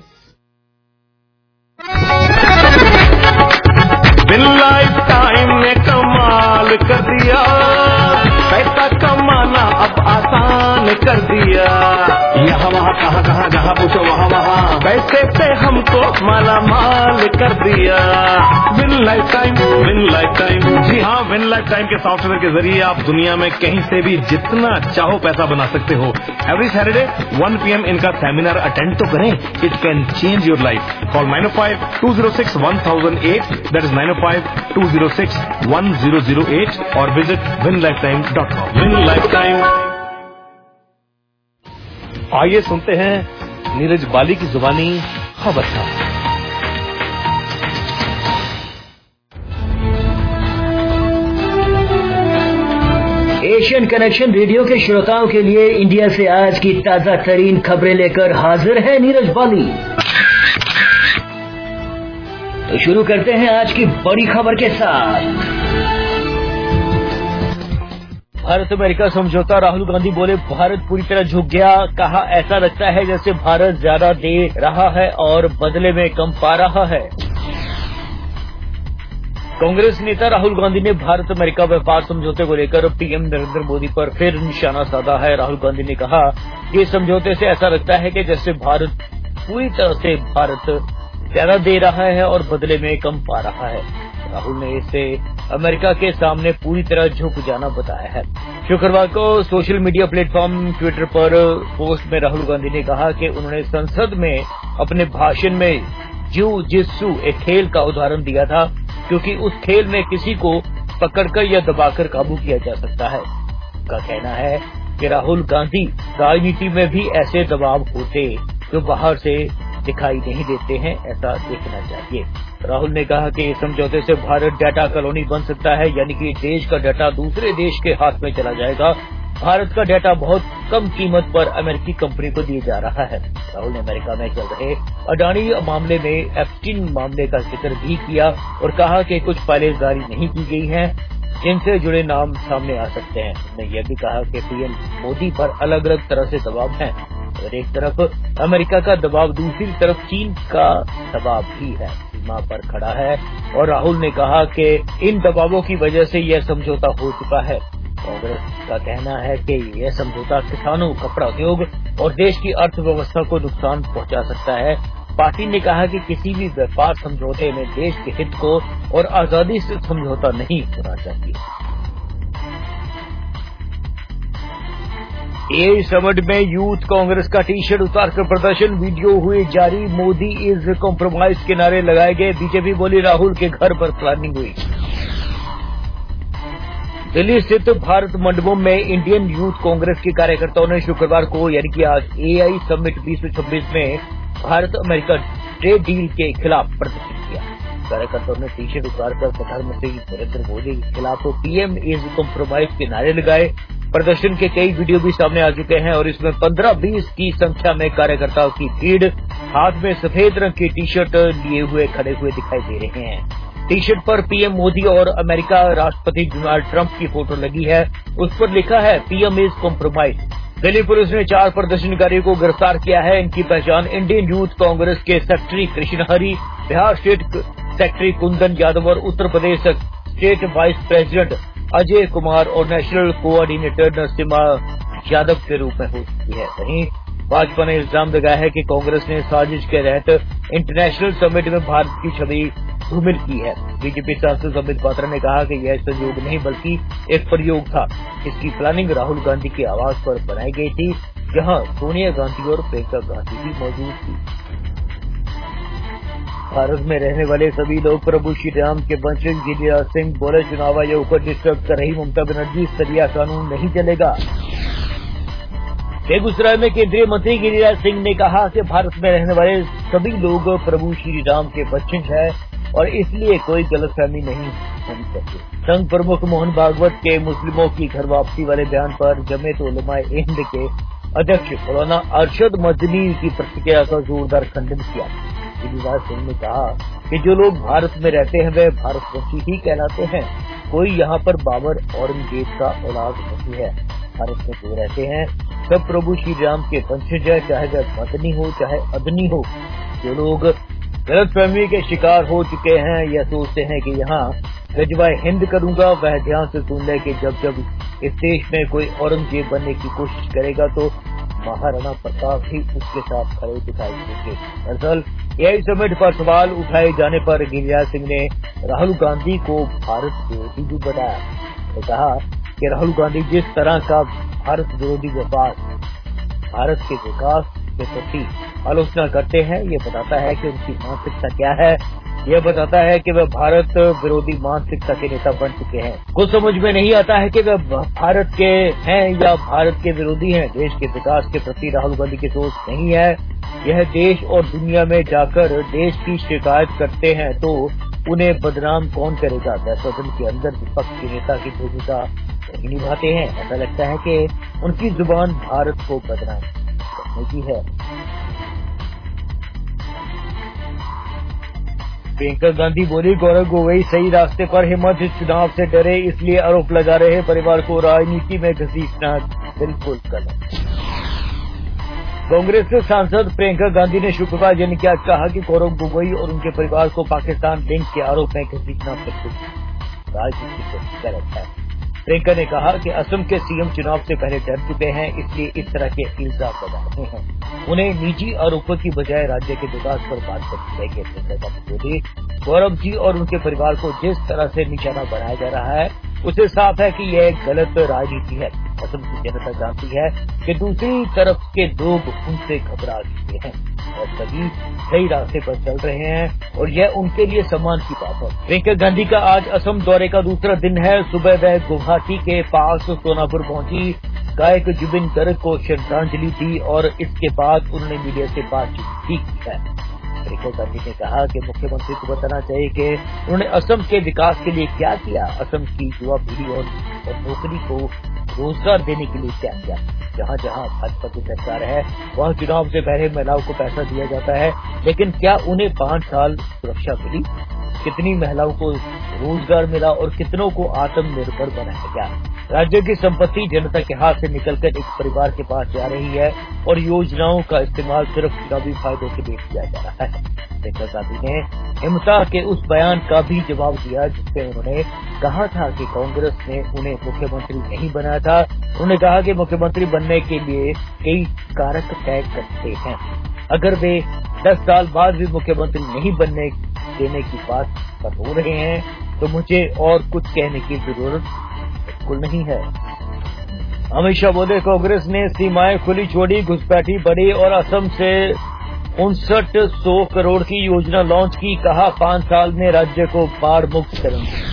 Win lifetime ने कमाल कर दिया, पैसा कमाना अब आसान कर दिया. यहाँ वहाँ कहाँ कहाँ जहाँ पूछो वहाँ वहाँ, पैसे पे हमको माला माल कर दिया. Win lifetime, win lifetime. जी हाँ, विन लाइफ टाइम के सॉफ्टवेयर के जरिए आप दुनिया में कहीं से भी जितना चाहो पैसा बना सकते हो. एवरी सैटरडे 1 PM इनका सेमिनार अटेंड तो करें. It can change your life. Call 905-206-1008. That is 905-206-1008 or visit winlifetime.com. Win life time. आइए सुनते हैं नीरज बाली की जुबानी खबरदार. एशियन कनेक्शन रेडियो के श्रोताओं के लिए इंडिया से आज की ताजा तरीन खबरें लेकर हाजिर है नीरज बाली. तो शुरू करते हैं आज की बड़ी खबर के साथ. भारत अमेरिका समझौता. राहुल गांधी बोले भारत पूरी तरह झुक गया. कहा ऐसा लगता है जैसे भारत ज्यादा दे रहा है और बदले में कम पा रहा है. कांग्रेस नेता राहुल गांधी ने भारत अमेरिका व्यापार समझौते को लेकर पीएम नरेंद्र मोदी पर फिर निशाना साधा है. राहुल गांधी ने कहा कि इस समझौते से ऐसा लगता है कि जैसे भारत पूरी तरह से ज्यादा दे रहा है और बदले में कम पा रहा है. राहुल ने इसे अमेरिका के सामने पूरी तरह झुक जाना बताया है. शुक्रवार को सोशल मीडिया प्लेटफॉर्म ट्विटर पर पोस्ट में राहुल गांधी ने कहा कि उन्होंने संसद में अपने भाषण में जिu-jitsu एक खेल का उदाहरण दिया था, क्योंकि उस खेल में किसी को पकड़कर या दबाकर काबू किया जा सकता है. उनका कहना है कि राहुल गांधी राजनीति में भी ऐसे दबाव होते जो बाहर से दिखाई नहीं देते हैं, ऐसा देखना चाहिए. राहुल ने कहा कि इस समझौते से भारत डाटा कॉलोनी बन सकता है, यानी कि देश का डाटा दूसरे देश के हाथ में चला जाएगा. भारत का डाटा बहुत कम कीमत पर अमेरिकी कंपनी को दिया जा रहा है. राहुल ने अमेरिका में चल रहे अडानी मामले में एप्स्टीन मामले का जिक्र भी किया और कहा कि कुछ फाइलें जारी नहीं की गई हैं जिनसे जुड़े नाम सामने आ सकते हैं. उन्होंने यह भी कहा कि पीएम मोदी पर अलग अलग तरह से दबाव है और एक तरफ अमेरिका का दबाव, दूसरी तरफ चीन का दबाव भी है, सीमा पर खड़ा है. और राहुल ने कहा कि इन दबावों की वजह से यह समझौता हो चुका है. कांग्रेस का कहना है कि यह समझौता किसानों, कपड़ा उद्योग और देश की अर्थव्यवस्था को नुकसान पहुंचा सकता है. पार्टी ने कहा कि किसी भी व्यापार समझौते में देश के हित को और आजादी से समझौता नहीं होना चाहिए. एआई समिट में यूथ कांग्रेस का टी शर्ट उतारकर प्रदर्शन, वीडियो हुए जारी। मोदी इज कॉम्प्रोमाइज के नारे लगाए गए। बीजेपी बोली राहुल के घर पर प्लानिंग हुई। दिल्ली स्थित भारत मंडपम में इंडियन यूथ कांग्रेस के कार्यकर्ताओं ने शुक्रवार को यानी कि आज एआई समिट 2026 में भारत अमेरिका ट्रेड डील के खिलाफ प्रदर्शन किया। कार्यकर्ताओं ने टी शर्ट उतारकर प्रधानमंत्री नरेंद्र मोदी के खिलाफ पीएम इज कॉम्प्रोमाइज के नारे लगाए। प्रदर्शन के कई वीडियो भी सामने आ चुके हैं और इसमें 15-20 की संख्या में कार्यकर्ताओं की भीड़ हाथ में सफेद रंग की टी शर्ट लिए हुए खड़े हुए दिखाई दे रहे हैं। टी शर्ट पर पीएम मोदी और अमेरिका राष्ट्रपति डोनाल्ड ट्रंप की फोटो लगी है। उस पर लिखा है PM is compromise. Delhi police ने 4 प्रदर्शनकारियों को गिरफ्तार किया है। इनकी पहचान इंडियन यूथ कांग्रेस के secretary Krishna Hari, Bihar state secretary Kundan Yadav और Uttar Pradesh state vice president Ajay Kumar और नेशनल कोऑर्डिनेटर नरसिम्हा यादव के रूप में हो चुकी है। वहीं भाजपा ने इल्जाम लगाया है कि कांग्रेस ने साजिश के तहत इंटरनेशनल समिट में भारत की छवि धूमिल की है। बीजेपी सांसद संबित पात्रा ने कहा कि यह संयोग नहीं बल्कि एक प्रयोग था। इसकी प्लानिंग राहुल गांधी के आवास पर बनाई गई थी, जहां सोनिया गांधी और प्रियंका गांधी भी मौजूद थी। भारत में रहने वाले सभी लोग प्रभु श्री राम के वंशज गिरिराज सिंह बोले, चुनाव आयोग को डिस्टर्ब कर रही ममता बनर्जी, सरिया कानून नहीं चलेगा। बेगूसराय में केंद्रीय मंत्री गिरिराज सिंह ने कहा कि भारत में रहने वाले सभी लोग प्रभु श्री राम के वंशज हैं और इसलिए कोई गलतफहमी नहीं होनी चाहिए। संघ प्रमुख मोहन भागवत के मुस्लिमों की घर वापसी वाले बयान पर जमीयत उलमा ए हिंद के अध्यक्ष मौलाना अरशद मदनी की प्रतिक्रिया का जोरदार खंडन किया। गिरिराज सिंह ने कहा कि जो लोग भारत में रहते हैं वे भारतवंशी ही कहलाते हैं। कोई यहाँ पर बाबर औरंगजेब का औलाद नहीं है। भारत में जो रहते हैं सब प्रभु श्री राम के वंशज है, चाहे वह मदनी हो चाहे अदनी हो। जो लोग गलतफहमी के शिकार हो चुके हैं या सोचते हैं कि यहाँ गजवाए हिंद करूंगा, वह ध्यान से सुन ले कि जब जब इस देश में कोई औरंगजेब बनने की कोशिश करेगा तो महाराणा प्रताप भी उसके साथ खड़े दिखाई देंगे। दरअसल एआई समिट पर सवाल उठाए जाने पर गिरिराज सिंह ने राहुल गांधी को भारत विरोधी भी बताया। उन्होंने कहा कि राहुल गांधी जिस तरह का भारत विरोधी व्यापार भारत के विकास के प्रति आलोचना करते हैं, ये बताता है कि उनकी मानसिकता क्या है। यह बताता है कि वह भारत विरोधी मानसिकता के नेता बन चुके हैं। कुछ समझ में नहीं आता है कि वह भारत के हैं या भारत के विरोधी हैं। देश के विकास के प्रति राहुल गांधी की सोच नहीं है। यह देश और दुनिया में जाकर देश की शिकायत करते हैं तो उन्हें बदनाम कौन करेगा। सदन के अंदर विपक्ष के नेता की भूमिका नहीं निभाते हैं। ऐसा लगता है कि उनकी जुबान भारत को बदनाम करने की है। प्रियंका गांधी बोली, गौरव गोगोई सही रास्ते पर, हिम्मत चुनाव से डरे इसलिए आरोप लगा रहे परिवार को राजनीति में घसीटना बिल्कुल गलत। कांग्रेस सांसद प्रियंका गांधी ने शुक्रवार यानी कि आज कहा कि गौरव गोगोई और उनके परिवार को पाकिस्तान लिंक के आरोप में घसीटना बिल्कुल राजनीति से गलत है। प्रियंका ने कहा कि असम के सीएम चुनाव से पहले डर चुके हैं, इसलिए इस तरह के इल्जाम लगा रहे हैं। उन्हें निजी आरोपों की बजाय राज्य के विकास पर बात करनी चाहिए। प्रियंका गांधी बोली, गौरव जी और उनके परिवार को जिस तरह से निशाना बनाया जा रहा है उसे साफ है कि यह गलत राजनीति है। असम की जनता जानती है कि दूसरी तरफ के लोग उनसे घबरा चुके हैं और सभी सही रास्ते पर चल रहे हैं और यह उनके लिए सम्मान की बात है। प्रियंका गांधी का आज असम दौरे का दूसरा दिन है। सुबह वह गुवाहाटी के पास सोनापुर पहुंची, गायक जुबिन गर्ग को श्रद्धांजलि दी और इसके बाद उन्होंने मीडिया से बातचीत भी की है। प्रियंका गांधी ने कहा कि मुख्यमंत्री को बताना चाहिए कि उन्होंने असम के विकास के लिए क्या किया, असम की युवा पीढ़ी और नौकरी को रोजगार देने के लिए क्या किया। जहां जहां भाजपा की सरकार है वहां चुनाव से पहले महिलाओं को पैसा दिया जाता है, लेकिन क्या उन्हें 5 साल सुरक्षा मिली? कितनी महिलाओं को रोजगार मिला और कितनों को आत्मनिर्भर बनाया गया? राज्य की संपत्ति जनता के हाथ से निकलकर एक परिवार के पास जा रही है और योजनाओं का इस्तेमाल सिर्फ चुनावी फायदों के लिए किया जा रहा है। प्रियंका गांधी ने हिम्मता के उस बयान का भी जवाब दिया जिसमें उन्होंने कहा था कि कांग्रेस ने उन्हें मुख्यमंत्री नहीं बनाया था। उन्होंने कहा कि मुख्यमंत्री बनने के लिए कई कारक तय करते हैं। अगर वे 10 साल बाद भी मुख्यमंत्री नहीं बनने देने की बात पर हो रहे हैं तो मुझे और कुछ कहने की जरूरत बिल्कुल नहीं है। अमित शाह बोले कांग्रेस ने सीमाएं खुली छोड़ी, घुसपैठी बढ़ी और असम से 5900 करोड़ की योजना लॉन्च की। कहा 5 साल में राज्य को बाढ़ मुक्त करेंगे।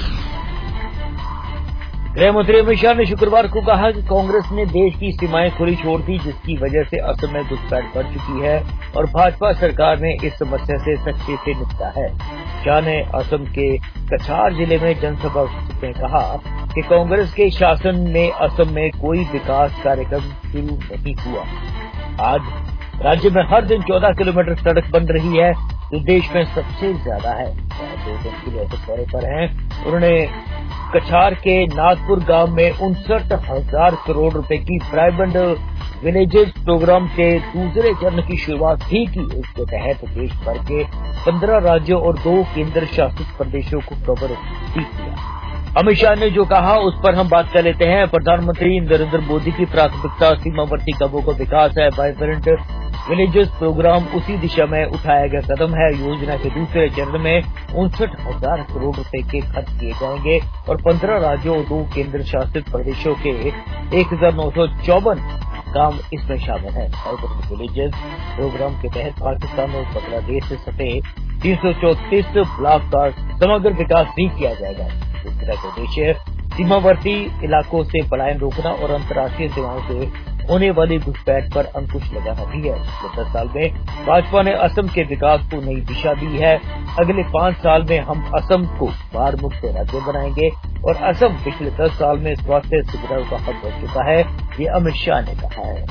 गृह मंत्री अमित शाह ने शुक्रवार को कहा कि कांग्रेस ने देश की सीमाएं खुली छोड़ दी, जिसकी वजह से असम में घुसपैठ बढ़ चुकी है और भाजपा सरकार ने इस समस्या से सख्ती से निपटा है। शाह ने असम के कछार जिले में जनसभा में कहा कि कांग्रेस के शासन में असम में कोई विकास कार्यक्रम शुरू नहीं हुआ। आज राज्य में हर दिन 14 किलोमीटर सड़क बन रही है, जो देश में सबसे ज्यादा है। 2 दिन के लिए दौरे पर हैं। उन्होंने कछार के नागपुर गांव में 59,000 करोड़ रुपए की ब्राइबेंड विलेजेस प्रोग्राम के दूसरे चरण की शुरुआत भी की। इसके तहत देश भर के 15 राज्यों और 2 केंद्र शासित प्रदेशों को कवर भी किया। अमित शाह ने जो कहा उस पर हम बात कर लेते हैं। प्रधानमंत्री नरेंद्र मोदी की प्राथमिकता सीमावर्ती गांवों का विकास है। वाइब्रेंट विलेजेस प्रोग्राम उसी दिशा में उठाया गया कदम है। योजना के दूसरे चरण में 59,000 करोड़ रुपए के खर्च किए जाएंगे और 15 राज्यों और 2 केंद्र शासित प्रदेशों के 1954 काम इसमें शामिल है। वाइब्रेंट विलेजेस प्रोग्राम के तहत पाकिस्तान और बांग्लादेश से सटे 334 ब्लॉक का समग्र विकास भी किया जाएगा। दूसरा उद्देश्य सीमावर्ती इलाकों से पलायन रोकना और अंतर्राष्ट्रीय सीमाओं से होने वाली घुसपैठ पर अंकुश लगाना भी है। पिछले 10 साल में भाजपा ने असम के विकास को नई दिशा दी है। अगले 5 साल में हम असम को बाढ़ मुक्त राज्य बनाएंगे और असम पिछले 10 साल में स्वास्थ्य सुविधाओं का हब बन चुका है, ये अमित शाह ने कहा है।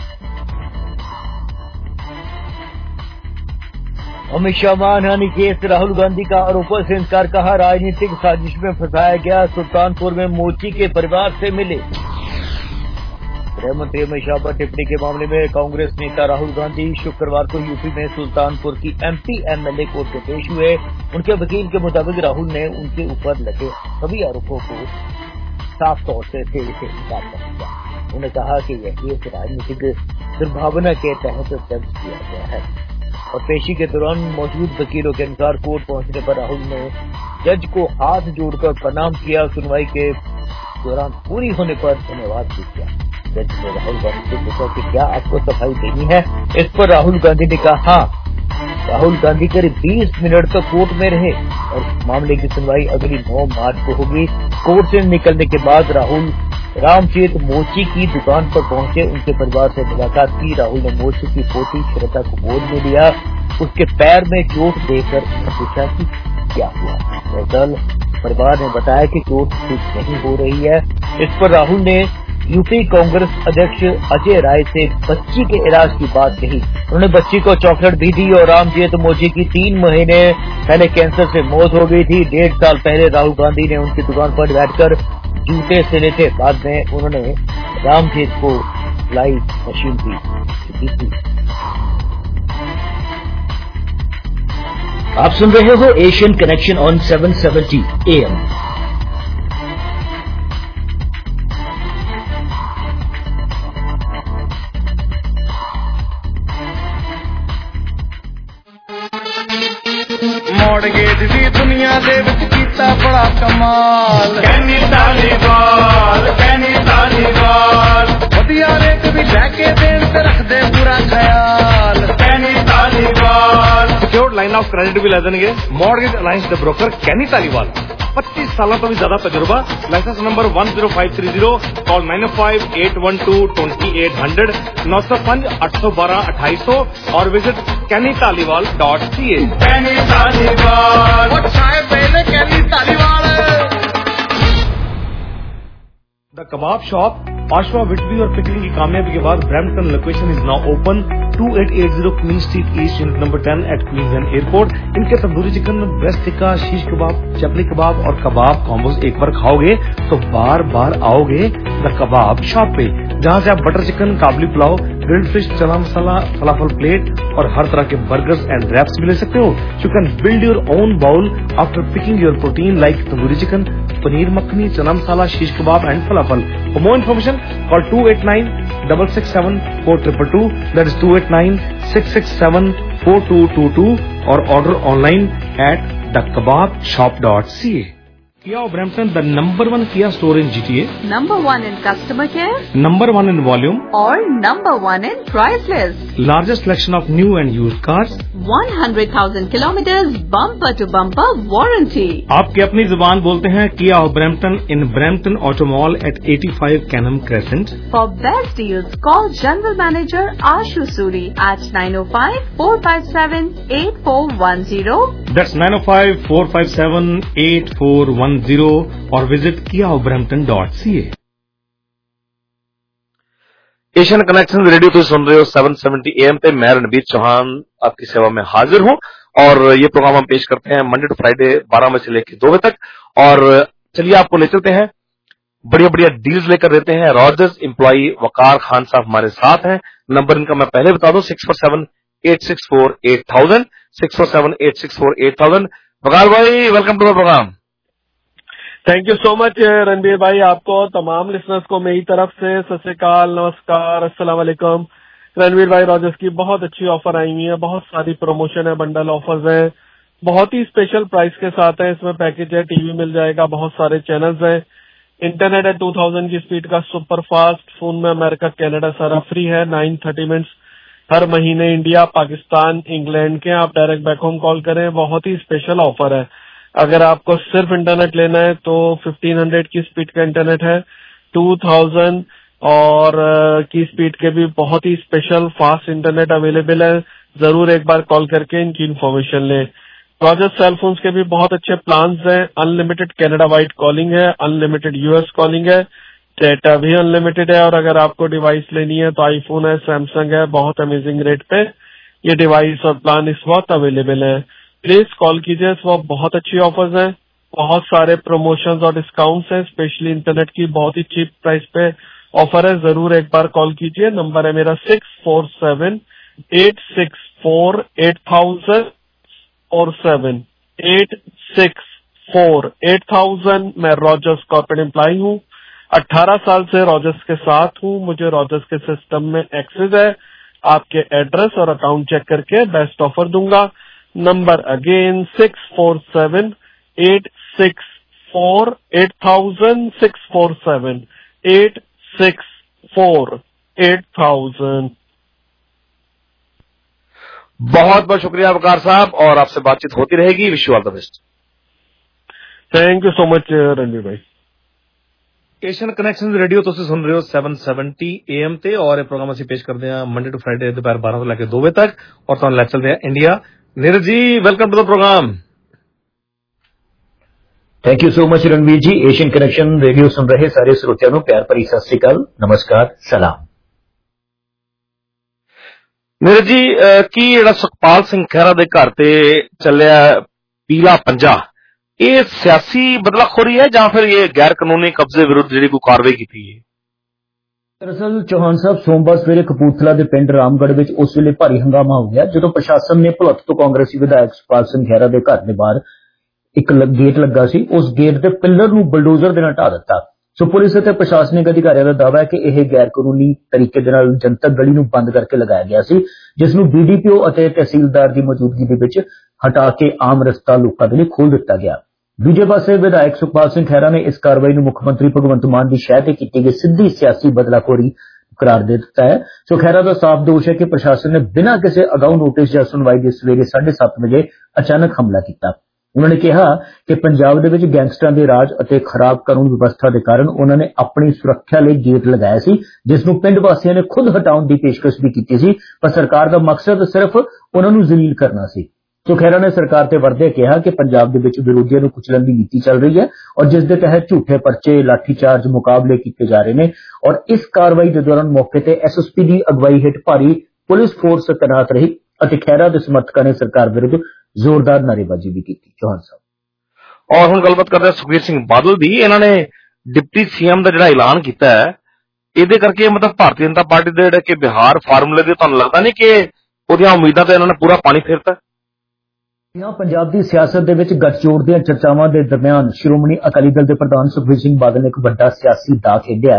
अमित शाह मानहानि केस राहुल गांधी का आरोपों से इनकार। कहा राजनीतिक साजिश में फंसाया गया, सुल्तानपुर में मोची के परिवार से मिले। गृह मंत्री अमित शाह पर टिप्पणी के मामले में कांग्रेस नेता राहुल गांधी शुक्रवार को यूपी में सुल्तानपुर की MP MLA कोर्ट में पेश हुए। उनके वकील के मुताबिक राहुल ने उनके ऊपर लगे सभी आरोपों को साफ तौर से इनकार कर दिया। उन्होंने कहा कि यह केस राजनीतिक दुर्भावना के तहत दर्ज किया गया है और पेशी के दौरान मौजूद वकीलों के अनुसार कोर्ट पहुंचने पर राहुल ने जज को हाथ जोड़कर प्रणाम किया। सुनवाई के दौरान पूरी होने पर धन्यवाद भी किया। जज ने राहुल गांधी से पूछा कि क्या आपको सफाई देनी है। इस पर राहुल गांधी ने कहा हाँ। राहुल गांधी करीब 20 मिनट तक कोर्ट में रहे और मामले की सुनवाई अगली 9 मार्च को होगी। कोर्ट से निकलने के बाद राहुल रामचेत मोची की दुकान पर पहुंचे, उनके परिवार से मुलाकात की। राहुल ने मोची की पोती श्रद्धा को गोद में लिया। उसके पैर में चोट देकर उन्होंने पूछा कि क्या हुआ। दरअसल परिवार ने बताया कि चोट ठीक नहीं हो रही है। इस पर राहुल ने यूपी कांग्रेस अध्यक्ष अजय राय से बच्ची के इलाज की बात कही। उन्होंने बच्ची को चॉकलेट भी दी और रामचेत मोची की 3 महीने पहले कैंसर से मौत हो गई थी। 1.5 साल पहले राहुल गांधी ने उनकी दुकान पर बैठकर जूते सिले थे। बाद में उन्होंने रामचेत को सिलाई मशीन भी दी। आप सुन रहे हो Asian connection on 770 AM। Mortgage दी दुनिया दे विच कीता बड़ा कमाल। कैनी तालीबाल वधिया रेट भी लैके देन ते रखदे पूरा ख्याल। Kenny Dhaliwal secured line of credit भी लै देणगे। मॉडगेज अलायंस दे ब्रोकर कैनी तालीबाल 25 साल तो भी ज्यादा तजुर्बा। Licence number 10530। कॉल 905-812-2800 905-812-2800 और विजिट kennytaliwal.ca। कैनी तालीबाल वो चाय पहले कैनी तालीबाल। द कबाब शॉप आशवा विटबी और पिकलिंग की कामयाबी के बाद Brampton location is now open 2880 Queen street east unit number 10 at Queensland airport. इनके तंदूरी चिकन, ब्रेस्ट टिक्का, शीश कबाब, चपली कबाब और कबाब कॉम्बोज एक बार खाओगे तो बार बार आओगे द कबाब शॉप पे, जहां से आप butter chicken, Kabuli pulao, grilled fish, chana masala, फलाफल प्लेट और हर तरह के बर्गर्स एंड रैप्स भी ले सकते हो। You can build your own bowl after picking your protein like tandoori chicken, paneer makhani, chana masala, shish kebab and falafel. For more information call 289-667-4222 that is 289-667-4222 or order online at thekebabshop.ca। Kia of Brampton, the number 1 Kia store in GTA. Number 1 in customer care. Number 1 in volume. Or number 1 in price list. Largest selection of new and used cars. 100,000 kilometers bumper to bumper warranty. आपकी अपनी जुबान बोलते हैं Kia of Brampton in Brampton Auto Mall at 85 Canham Crescent. For best deals, call General Manager Ashu Suri at 905-457-8410. That's 905-457-8410 और visit kiaofbrampton.ca. Asian connection radio तो सुन रहे हो 770 AM पे। मैं रणबीर चौहान आपकी सेवा में हाजिर हूं और ये प्रोग्राम हम पेश करते हैं मंडे टू फ्राइडे 12 बजे से लेकर 2 बजे तक। और चलिए आपको ले चलते हैं, बढ़िया बढ़िया डील्स लेकर देते हैं। रॉजर्स एम्प्लॉई वकार खान साहब हमारे साथ हैं। नंबर इनका मैं पहले बता दूं 647-864-8000 647-864-8000। वकार भाई, welcome to the program. Thank you so much Ranbir भाई, आपको तमाम लिसनर्स को मेरी तरफ से सत श्री अकाल, नमस्कार, अस्सलाम वालेकुम। रणबीर भाई, रॉजर्स की बहुत अच्छी ऑफर आई हुई है, बहुत सारी प्रमोशन है, बंडल ऑफर्स है, बहुत ही स्पेशल प्राइस के साथ है। इसमें पैकेज है, टीवी मिल जाएगा, बहुत सारे चैनल्स हैं, इंटरनेट है 2000 की स्पीड का सुपर फास्ट, फोन में अमेरिका कनाडा सारा फ्री है, 930 मिनट्स हर महीने इंडिया, पाकिस्तान, इंग्लैंड के आप डायरेक्ट बैक होम कॉल करें। बहुत ही स्पेशल ऑफर है। अगर आपको सिर्फ इंटरनेट लेना है तो 1500 की स्पीड का इंटरनेट है, 2000 और की स्पीड के भी बहुत ही स्पेशल फास्ट इंटरनेट अवेलेबल है। जरूर एक बार कॉल करके इनकी इन्फॉर्मेशन लें। रॉजर्स सेल फोन्स के भी बहुत अच्छे प्लान्स हैं। अनलिमिटेड कनाडा वाइड कॉलिंग है, अनलिमिटेड यूएस कॉलिंग है, डेटा भी अनलिमिटेड है। और अगर आपको डिवाइस लेनी है तो आईफोन है, सैमसंग है, बहुत अमेजिंग रेट पे ये डिवाइस और प्लान इस वक्त अवेलेबल है। प्लीज कॉल कीजिए, इस वक्त बहुत अच्छी ऑफर्स हैं, बहुत सारे प्रमोशंस और डिस्काउंट्स हैं, स्पेशली इंटरनेट की बहुत ही चीप प्राइस पे ऑफर है। जरूर एक बार कॉल कीजिए। नंबर है मेरा 647-864-8000 और 864-8000। मैं रॉजर्स कॉर्पोरेट एम्प्लॉय हूँ, 18 साल से रॉजर्स के साथ हूँ। मुझे रॉजर्स के सिस्टम में एक्सेस है। आपके एड्रेस और अकाउंट चेक करके बेस्ट ऑफर दूंगा। Number again 647-864-8000 647-864-8000। बहुत बहुत शुक्रिया वकार साहब, और आपसे बातचीत होती रहेगी। Wish you all the best. Thank you so much Ranbir भाई। एशियन कनेक्शन रेडियो तुसीं सुन रहे हो 770 AM ते और ये प्रोग्राम ਅਸੀਂ पेश करते हैं मंडे टू फ्राइडे दोपहर 12 से लेकर 2 बजे तक और ਤੁਹਾਨੂੰ ਲੈ ਚਲਦੇ हैं India. Neeraj ji, welcome to the program. Thank you so much Ranveer ji. Asian connection radio सुन रहे सारे श्रोतिਆਂ ਨੂੰ प्यार भरी सत श्री अकाल, नमस्कार, सलाम। नीरज जी, की ਜਿਹੜਾ ਸੁਖਪਾਲ ਸਿੰਘ ਖਹਿਰਾ ਦੇ ਘਰ ਤੇ ਚੱਲਿਆ ਪੀਲਾ ਪੰਜਾ, ਇਹ ਸਿਆਸੀ ਬਦਲਾਖੋਰੀ ਹੈ ਜਾਂ ਫਿਰ ਇਹ ਗੈਰ ਕਾਨੂੰਨੀ ਕਬਜ਼ੇ ਵਿਰੁੱਧ ਜਿਹੜੀ ਕੋਈ ਕਾਰਵਾਈ ਕੀਤੀ ਹੈ? दरअसल चौहान साहब, सोमवार सवेरे कपूरथला के पिंड रामगढ़ में उस वेले भारी हंगामा हो गया जदों प्रशासन ने भुलत तो कांग्रेसी विधायक सुखपाल सिंह खैरा के घर के बाहर एक गेट लगा सी, उस गेट के पिलर नूं बुलडोजर दे नाल ढा दिता। सो पुलिस और प्रशासनिक अधिकारियों का दावा है कि यह गैर कानूनी तरीके दे नाल जनतक गली नूं बंद करके लगाया गया सी, जिस नूं BDPO और तहसीलदार की मौजूदगी दे विच हटा के आम रस्ता लोकां दे लई खोल दिता गया। दूजे पासे विधायक सुखपाल सिंह खैरा ने इस कार्रवाई को मुख्यमंत्री भगवंत मान की शह ते की गई सीधी सियासी बदलाखोरी करार दे दिता है। सो खैरा का साफ दोष है कि प्रशासन ने बिना किसी अगाऊ नोटिस या सुनवाई के सवेरे 7:30 बजे अचानक हमला किया। उन्होंने कहा कि पंजाब दे विच गैंगस्टरां दे राज और खराब कानून व्यवस्था के कारण उन्होंने अपनी सुरक्षा लिए गेट लगाया सी, जिसनूं पिंड वासियों ने खुद हटाउण की पेशकश भी की सी, पर सरकार का मकसद सिर्फ उन्होंने जलील करना सी। तो खैरा ने सरकार ते वरदे कहा कि पंजाब दे विच विरोधियों को कुचलण की नीति चल रही है और जिस दे तहत झूठे पर्चे, लाठीचार्ज मुकाबले किए जा रहे हैं। और इस कार्रवाई के दौरान मौके ते SSP की अगवाई हेठ भारी पुलिस फोर्स तैनात रही और खैरा के समर्थकों ने सरकार विरुद्ध जोरदार नारेबाजी भी की। चौहान साहब, और हुण गलबात करते हैं सुखबीर सिंह बादल दी। इन्होंने डिप्टी CM का जिहड़ा ऐलान किया है, इहदे करके मतलब भारतीय जनता पार्टी के जिहड़े कि बिहार फार्मूले दे तुहानूं लगदा नहीं कि उहदियां उम्मीदां ते इन्होंने पूरा पानी फेरता? यहाँ पंजाब की सियासत दे विच गठजोड़ दी चर्चावां दे दरमियान श्रोमणी अकाली दल के प्रधान सुखबीर सिंह बादल ने एक बड़ा सियासी दाव खेडिया है।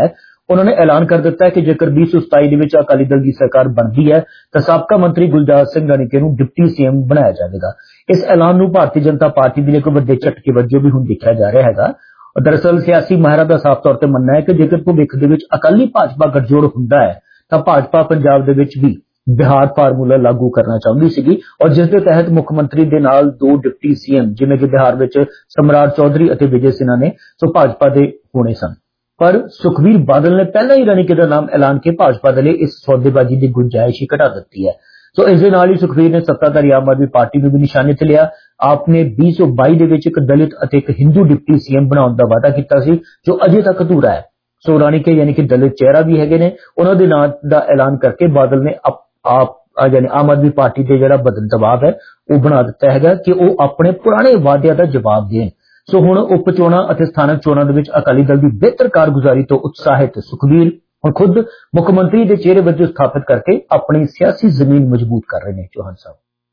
उन्होंने ऐलान कर दिता है कि जेकर 2027 अकाली दल की सरकार बनती है तो साबका मंत्री गुलजार सिंह रणीके नूं डिप्टी सीएम बनाया जाएगा। इस ऐलान नूं भारतीय जनता पार्टी के लिए एक वड्डे झटके वजों भी हुण देखा जा रहा है। दरअसल सियासी माहिरां दा साफ तौर पर मनना है कि जेकर भविख दे विच अकाली भाजपा गठजोड़ हुंदा है तो भाजपा पंजाब दे विच भी बिहार फार्मूला लागू करना चाहती सी और जिस दे तहत मुख्यमंत्री दे नाल 2 डिप्टी सीएम जिवें कि बिहार विच सम्राट चौधरी और विजय सिन्हा ने सो भाजपा दे होने सन। पर सुखबीर बादल ने पहला ही रणीके का नाम ऐलान के भाजपा दे इस सौदेबाजी की गुंजाइश ही घटा दी है। तो इस दे नाल ही सुखबीर ने सत्ताधारी आम आदमी पार्टी में भी निशाने ते लिया। आपने 2022 दे विच एक दलित और एक हिंदू डिप्टी सीएम बनाने का वादा किया सी जो अजे तक अधूरा है। सो रणीके यानी कि दलित चेहरा भी है ने उन्हों के नाम का ऐलान करके बादल ने आप यानी आम आदमी पार्टी के जिहड़ा बदल दबाव है वह बना दिता है कि वह अपने पुराने वादियां का जवाब दें। सो हुण उप चोणां अते स्थानक चोणां दे विच अकाली दल की बेहतर कारगुजारी तो उत्साहित सुखबीर हुण खुद मुख्यमंत्री के चेहरे वजों स्थापित करके अपनी सियासी जमीन मजबूत कर रहे हैं। चौहान साहब,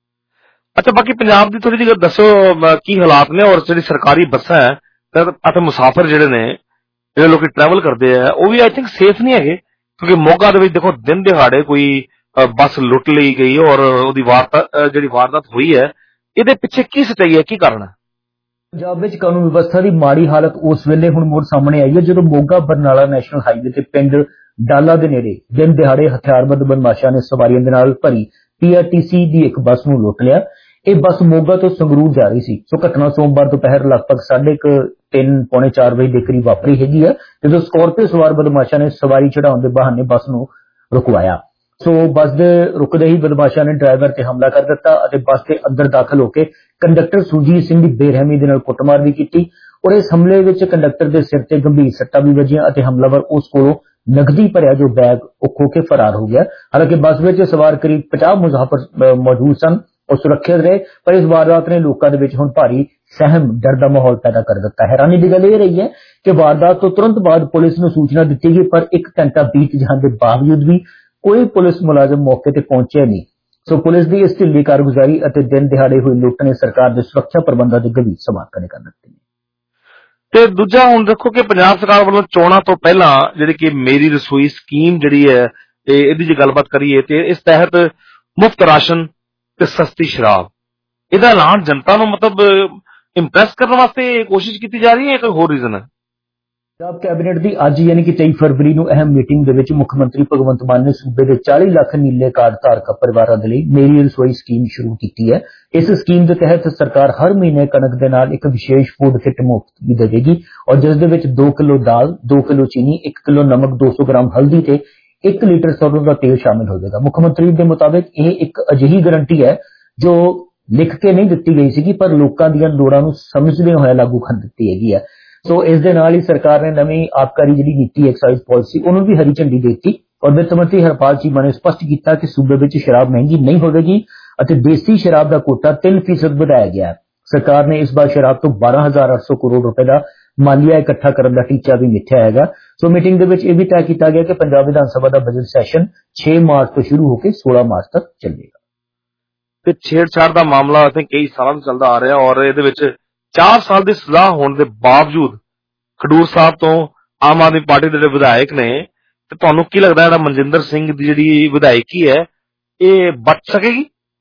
अच्छा बाकी पंजाब की थोड़ी जी दसो की हालात ने और जिहड़ी सरकारी बसां है अते मुसाफिर जिहड़े ने जिहड़े लोग ट्रैवल करते हैं वो भी आई थिंक सेफ नहीं है क्योंकि मोगा दे विच देखो दिन दिहाड़े कोई बस लुट ली गई और उहदी वारदात हुई है। इहदे पिछे की सच्चाई है, की कारण है? पंजाब विच कानून व्यवस्था की माड़ी हालत उस वेले हुण मुड़ सामने आई है जदों मोगा बरनाला नैशनल हाईवे ते पिंड डाला दे नेड़े दिन दिहाड़े हथियारबंद बदमाशां ने सवारियां दे नाल भरी पीआरटीसी की एक बस नूं लुट लिया। यह बस मोगा तो संगरूर जा रही सी। सो घटना सोमवार दोपहर लगभग 3:30 पौने 4 बजे के करीब वापरी हैगी है जदों स्कॉर्पियो सवार बदमाशां ने सवारी चढ़ाउण दे बहाने बस नूं रुकवाया। सो बस दे रुकदे ही बदमाशां ने ड्राइवर ते हमला कर दिता और बस के अंदर दाखिल होकर कंडक्टर सुरजीत सिंह की बेरहमी दे नाल कुटमार भी की और इस हमले विच कंडक्टर के सिर ते गंभीर सट्टां भी वजियां और हमलावर उस कोलों नकदी भरिया जो बैग खो के फरार हो गया। हालांकि बस विच सवार करीब 50 मुसाफिर मौजूद सन और सुरक्षित रहे पर इस वारदात ने लोगों के विच हुण भारी सहम डर का माहौल पैदा कर दिता। हैरानी की गल यह रही है कि वारदात तो तुरंत बाद पुलिस नूं सूचना दी गई पर 1 घंटा बीत जाने के बावजूद भी कोई पुलिस मुलाजम मौके पर पहुंचे नहीं। सो पुलिस की इस ढिली कारगुजारी और दिन दिहाड़े हुई लुट ने सरकार के सुरक्षा प्रबंधों की गंभीर समाप्त कर दी। ते दूजा हुण देखो कि पंजाब सरकार वालों चोणां तो पहला जिहड़ी कि मेरी रसोई स्कीम जिहड़ी है इहदी जे गलबात करिए ते इस तहत मुफ्त राशन ते सस्ती शराब इहदा ऐलान जनता नूं मतलब इंप्रेस करने वास्ते कोशिश की जा रही है, कोई होर रीजन है? पंजाब कैबिनेट की अज यानी कि 23 फरवरी को अहम मीटिंग दे विच मुख्यमंत्री भगवंत मान ने सूबे के 40 लाख नीले कार्ड धारक परिवारों के लिए मेरी रसोई स्कीम शुरू की है। इस स्कीम के तहत सरकार हर महीने कणक के नाल एक विशेष फूड किट मुफ्त भी देगी और जिस दे विच 2 किलो दाल, 2 किलो चीनी, 1 किलो नमक, 200 ग्राम हल्दी ते 1 लीटर सरसों का तेल शामिल हो जाएगा। मुख्यमंत्री के मुताबिक यह एक अजिही गारंटी है जो लिख के नहीं दी गई सी पर लोगों दी लोड़ां नूं समझदे होए लागू कर दी हैगी है। सो इस दे नाल ही सरकार ने नवी आबकारी जिहड़ी नीति एक्साइज पॉलिसी उन्होंने भी हरी झंडी दे दी और वित्त मंत्री हरपाल चीमा ने स्पष्ट किया कि सूबे विच शराब महंगी नहीं होगी और देसी शराब का कोटा 3% बढ़ाया गया है। सरकार ने इस बार शराब तो 12,800 करोड़ रुपए का मालिया इकट्ठा करने का टीचा भी मिथ्या है। सो मीटिंग दे विच यह भी तय किया गया कि पंजाब विधानसभा का बजट सैशन 6 मार्च तो शुरू होकर 16 मार्च तक चलेगा। ते छेड़छाड़ का मामला आई थिंक कई सालों से चलता आ रहा और इहदे विच 4 साल की सजा होने के बावजूद खडूर साहब तो आम आदमी पार्टी के विधायक ने ते तुहानूं की लगदा है मनजिंदर सिंह की जिहड़ी विधायकी है ये बच सकेगी?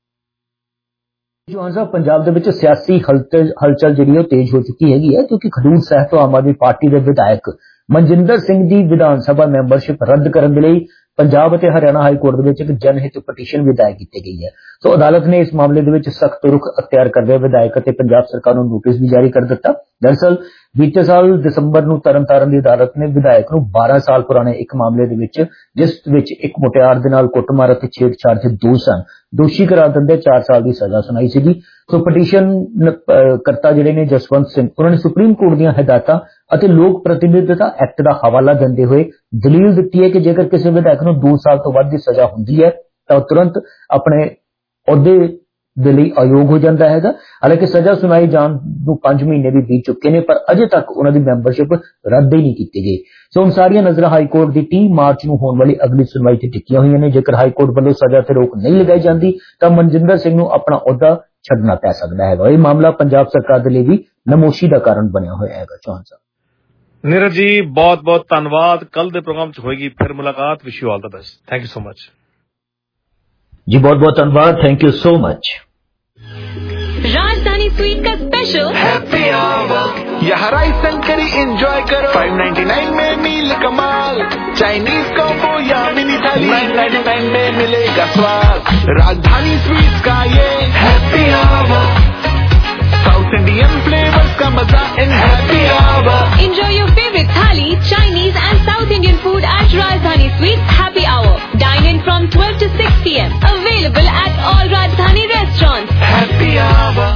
चौहान साहब, पंजाब दे विच सियासी हलचल जिहड़ी तेज हो चुकी है क्योंकि खडूर साहब तो आम आदमी पार्टी के विधायक मनजिंदर सिंह की विधानसभा मैंबरशिप रद्द करने के लिए पंजाब और हरियाणा हाईकोर्ट में एक जनहित पटीशन भी दायर की गई है। तो अदालत ने इस मामले में सख्त रुख अख्तियार करते विधायक और पंजाब सरकार को नोटिस भी जारी कर दिता। दरअसल बीते साल दिसंबर को तरनतारन की अदालत ने विधायक को 12 साल पुराने एक मामले जिस एक मुटियार के नाल कुटमार और छेड़छाड़ के दोष सन दोषी करार दिंदे 4 साल की सजा सुनाई सी। सो पटीशन करता जिहड़े ने जसवंत सिंह उन्होंने सुप्रीम कोर्ट दी हिदायतां ਅਤੇ लोक प्रतिनिधिता एक्ट का हवाला देंदे हुए दलील दी है कि जेकर किसी विधायक को 2 साल तो वध की सजा होंदी है तो तुरंत अपने अहुदे दे लई अयोग हो जाता है। हालांकि सजा सुनाई जान 5 महीने भी बीत चुके हैं पर अजे तक उन्होंने मैंबरशिप रद्द ही नहीं की गई। सो हुण सारियां नज़रां हाईकोर्ट की 30 मार्च को होने वाली अगली सुनवाई ते टिकियां हुई ने। जेकर हाईकोर्ट वालों सजा ते रोक नहीं लगाई जाती तो मनजिंदर सिंह को अपना अहुदा छड्डना पै सकता है। यह मामला पंजाब सरकार के लिए भी नमोशी का कारण बनया हुआ है। चौहान साहब, नीरज जी बहुत बहुत धन्यवाद। कल दे प्रोग्राम च होएगी फिर मुलाकात। Wish you all the best. Thank you so much ji, बहुत बहुत धन्यवाद। Thank you so much. Rajdhani sweet का स्पेशल हैप्पी आवर, यहाँ राइस एंड करी एंजॉय करो। 599 में मील कमाल, चाइनीज कॉम्बो या मिनी थाली 999 में मिलेगा स्वाद। राजधानी स्वीट का ये happy hour, south Indian flavours का मजा in happy hour. Enjoy your favorite thali, Chinese and South Indian food at Rajdhani Sweets Happy Hour. Dine in from 12 to 6 p.m. Available at all Rajdhani restaurants. Happy Hour।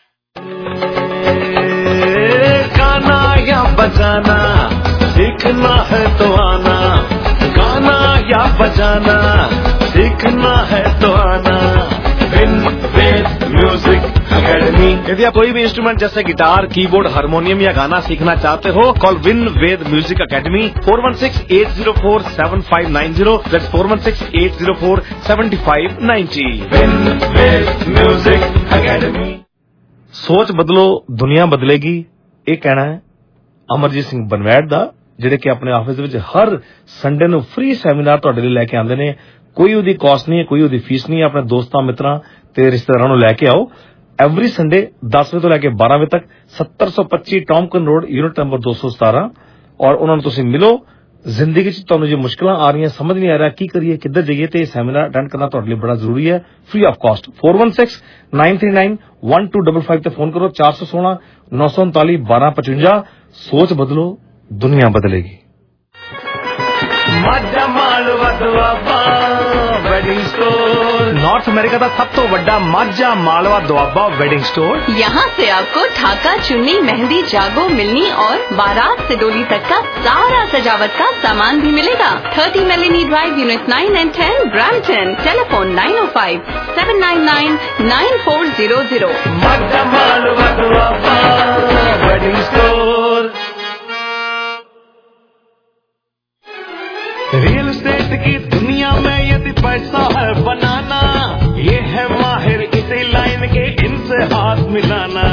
गाना या बजाना सीखना है तो आना, गाना या बजाना सीखना है तो आना। Win Ved music academy. यदि आप कोई भी इंस्ट्रूमेंट जैसे गिटार, कीबोर्ड, हारमोनियम या गाना सीखना चाहते हो, call Win Ved music academy 416-804-7590। That's 416-804-7590। Win Ved music academy. सोच बदलो दुनिया बदलेगी, ਇਹ ਕਹਿਣਾ ਹੈ ਅਮਰਜੀਤ ਸਿੰਘ ਬਨਵੈੜ ਦਾ, ਜਿਹੜੇ ਕਿ ਆਪਣੇ ਆਫਿਸ ਦੇ ਵਿੱਚ ਹਰ ਸੰਡੇ ਨੂੰ ਫ੍ਰੀ ਸੈਮੀਨਾਰ ਤੁਹਾਡੇ ਲਈ ਲੈ ਕੇ ਆਉਂਦੇ ਨੇ। ਕੋਈ ਉਹਦੀ ਕਾਸਟ ਨਹੀਂ ਹੈ, ਕੋਈ ਉਹਦੀ ਫੀਸ ਨਹੀਂ ਹੈ। ਆਪਣੇ ਦੋਸਤਾਂ ਮਿੱਤਰਾਂ ਤੇ ਰਿਸ਼ਤੇਦਾਰਾਂ ਨੂੰ ਲੈ ਕੇ ਆਓ। ਐਵਰੀ ਸੰਡੇ 10 ਵਜੇ ਤੋਂ ਲੈ ਕੇ 12 ਵਜੇ ਤੱਕ 7025 ਟੌਮਕਨ ਰੋਡ, ਯੂਨਿਟ ਨੰਬਰ 217, ਔਰ ਉਹਨਾਂ ਨੂੰ ਤੁਸੀਂ ਮਿਲੋ। ਜ਼ਿੰਦਗੀ 'ਚ ਤੁਹਾਨੂੰ ਜੇ ਮੁਸ਼ਕਲਾਂ ਆ ਰਹੀਆਂ, ਸਮਝ ਨਹੀਂ ਆ ਰਿਹਾ ਕੀ ਕਰੀਏ, ਕਿੱਧਰ ਜਾਈਏ, ਤੇ ਇਹ ਸੈਮੀਨਾਰ ਅਟੈਂਡ ਕਰਨਾ ਤੁਹਾਡੇ ਲਈ ਬੜਾ ਜ਼ਰੂਰੀ ਹੈ, ਫ੍ਰੀ ਆਫ ਕਾਸਟ। 416-939-1255 ਤੇ ਫੋਨ ਕਰੋ। 416-939-1255। ਸੋਚ ਬਦਲੋ, ਦੁਨੀਆ ਬਦਲੇਗੀ। Majha Malwa Doaba wedding store, North America का सब तो बड़ा माझा मालवा दुआबा वेडिंग स्टोर। यहाँ से आपको ढाका, चुन्नी, मेहंदी, जागो, मिलनी और बारात से डोली तक का सारा सजावट का सामान भी मिलेगा। 30 Melanie drive, unit 9 and 10, Brampton. Telephone 905-799-9400। Majha Malwa Doaba wedding store. Real estate की दुनिया में यदि पैसा है बनाना, ये है माहिर इसी लाइन के, इनसे हाथ मिलाना।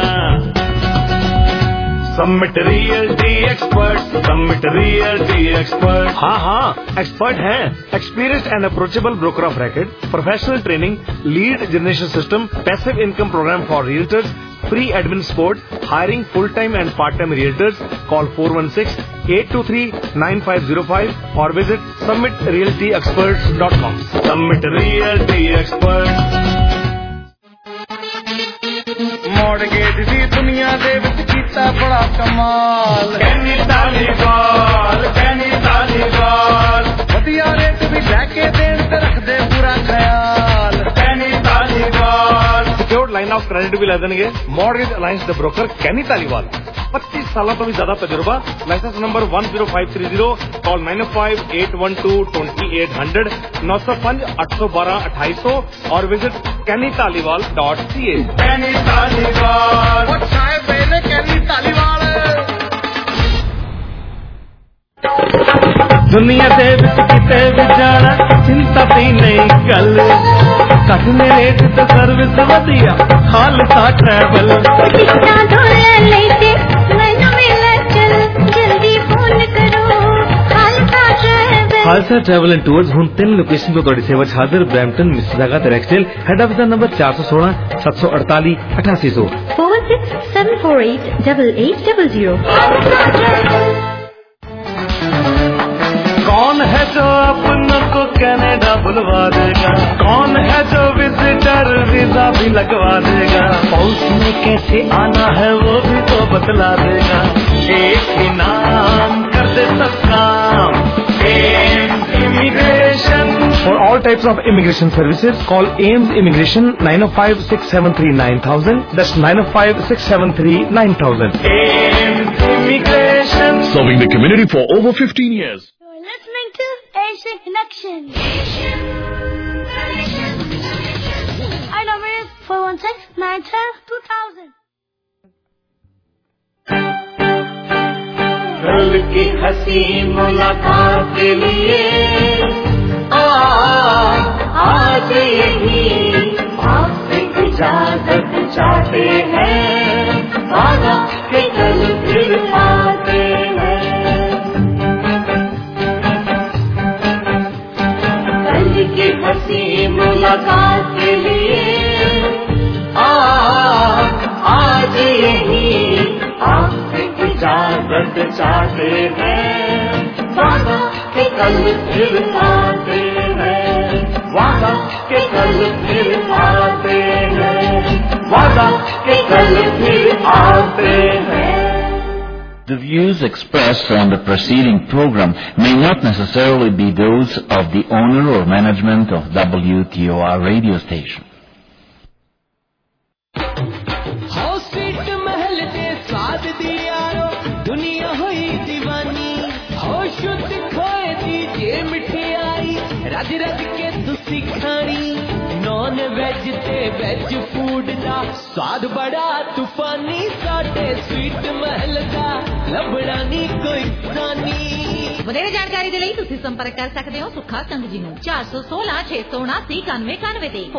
Summit realty expert, summit realty expert. हाँ एक्सपर्ट हैं। Experience and approachable broker of record, professional training, lead generation system, passive income program for realtors, free admin support, hiring full time and part time realtors. Call 416-823-9505 or visit summitrealtyexperts.com। Summit realty expert. Mortgage दी दुनिया दे विच कीता बड़ा कमाल। कैनी तालीबाल, कैनी तालीबाल, वधिया rate भी लैके then ते रखदे पूरा ख्याल। Kenny Dhaliwal. Secured line of credit भी लै देंगे। Mortgage alliance the broker Kenny Dhaliwal, 25 साल तो भी ज्यादा तजुर्बा। Licence number 10530। कॉल 905-812-2800, 905-812-2800 और विजिट kennytaliwal.ca। कैनी तालीबाल, वो छाए पहले कैनी तालीवाल। दुनिया दे विच किते भी जाना चिंता दी नहीं गल, घटने रेट ते सर्विस वधिया Khalsa travel. Khalsa travel and tours हुण 3 लोकेशन पर तुहाडी सेवा च हाजिर। ब्रैम्पटन, मिसिसागा ते रैक्सडेल। हेड ऑफिस दा नंबर 416-748-8800। 416-748-8800। कौन है जो अपनों को कनाडा बुलवा देगा, कौन है जो विजिटर वीजा भी लगवा देगा, हाउस में कैसे आना है वो भी तो बतला देगा। एक ही नाम कर दे सब काम, Aims immigration. For all types of immigration services, call Ames Immigration 905-673-9000. That's 905-673-9000. Ames Immigration, serving the community for over 15 years. You're listening to Asian Connection. Our number is 416-912-2000. कल की हसी मुलाकात के लिए आज यही आपसे इजाजत चाहते हैं, वादा के कल फिर पाते हैं। हंसी मुलाकात के लिए आज यही आपसे इजाजत चाहते हैं। वादा के कल फिर आते हैं, वादा के कल फिर आते हैं, वादा के कल फिर आते हैं। The views expressed on the preceding program may not necessarily be those of the owner or management of WTOR radio station. दुनिया हुई दीवानी हो शुद्ध खोए दीजिए मिठाई रज रज के तुसी खानी नॉन वेज ते वेज फूड दा स्वाद बड़ा तूफानी साडे स्वीट महल दा लभड़ा नी कोई सानी। ਵਧੇਰੇ ਜਾਣਕਾਰੀ ਦੇ ਲਈ ਤੁਸੀਂ ਸੰਪਰਕ ਕਰ ਸਕਦੇ ਹੋ ਸੁੱਖਾ ਸੰਘ ਜੀ ਨੂੰ 416 679 9191 ਤੇ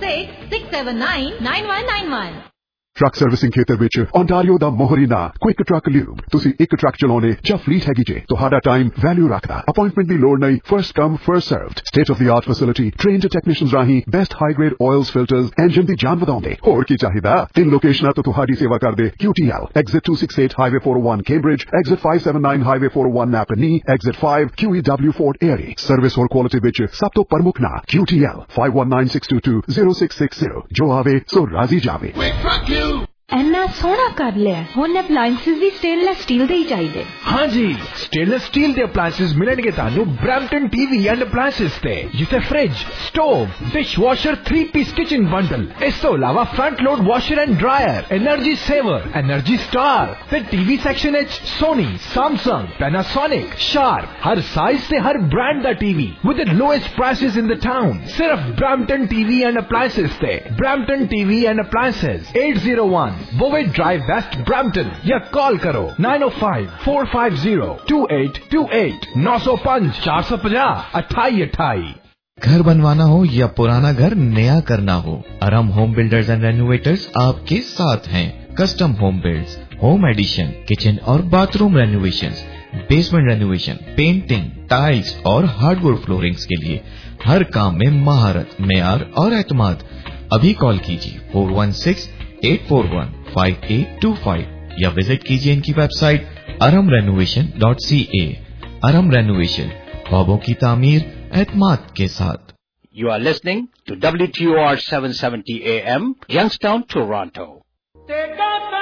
4166799191। ਟਰੱਕ ਸਰਵਿਸਿੰਗ ਖੇਤਰ ਵਿੱਚ ਓਨਟਾਰੀਓ ਦਾ ਮੋਹਰੀਨਾ ਕੁਇਕ ਟਰੱਕ ਲਿਊਬ। ਤੁਸੀਂ ਇੱਕ ਟਰੱਕ ਚਲਾਉਣੇ ਜਾਂ ਫਲੀਟ ਹੈਗੀ ਜੇ, ਤੁਹਾਡਾ ਟਾਈਮ ਵੈਲਿਊ ਰੱਖਦਾ। ਅਪਾਇੰਟਮੈਂਟ ਦੀ ਲੋੜ ਨਹੀਂ, first come first served. State of the art facility, trained technicians ਰਾਹੀਂ best high grade oils filters, engine ਦੀ ਜਾਨ ਵਧਾਉਂਦੇ। ਹੋਰ ਕੀ ਚਾਹੀਦਾ? 3 ਲੋਕੇਸ਼ਨਾਂ ਤੋਂ ਤੁਹਾਡੀ ਸੇਵਾ ਕਰਦੇ QTL, exit 268 highway 401 Cambridge, exit 579 highway 401 Napanee, exit 5 QEW Fort Erie। Service ਹੋਰ ਕੁਆਲਿਟੀ ਵਿੱਚ ਸਭ ਤੋਂ ਪ੍ਰਮੁੱਖ ਨਾਂ QTL 5196220660। ਜੋ ਆਵੇ ਸੋ ਰਾਜ਼ੀ ਜਾਵੇ। ਇੰਨਾ ਸੋਹਣਾ ਕਰ ਲਿਆ, ਹੁਣ ਅਪਲਾਈਐਂਸਿਸ ਵੀ ਸਟੇਨਲੈਸ ਸਟੀਲ ਦੇ ਹੀ ਚਾਹੀਦੇ। हाँ जी, स्टेनलेस स्टील के अप्लायंसेस मिलेंगे तानू ब्रैम्पटन टीवी एंड अप्लायंसेस ते, जिसे fridge, stove, dishwasher 3-piece kitchen bundle, इस तो अलावा front load washer and dryer, energy saver, energy star ते टीवी सेक्शन एच सोनी, सैमसंग, पैनासोनिक, शार्प, हर साइज से हर ब्रांड दा TV with the lowest prices in the town. सिर्फ ब्रैम्पटन टीवी एंड अप्लायंसेस ते, Brampton TV and appliances 801 बोवेट drive west Brampton, या call करो 905-450-2828 905 450 2828। घर बनवाना हो या पुराना घर नया करना हो, Aram home builders and renovators आपके साथ हैं। Custom home builds, home addition, kitchen और bathroom renovations, basement renovation, painting, tiles और हार्डवुड फ्लोरिंग्स के लिए हर काम में महारत, मेयार और एतमाद। अभी कॉल कीजिए 416-841-5825 या विजिट कीजिए इनकी वेबसाइट aramrenovation.ca। अरम रेनोवेशन, ख्वाबों की तामीर एतमाद के साथ। You are listening to WTOR 770 AM, Youngstown, Toronto.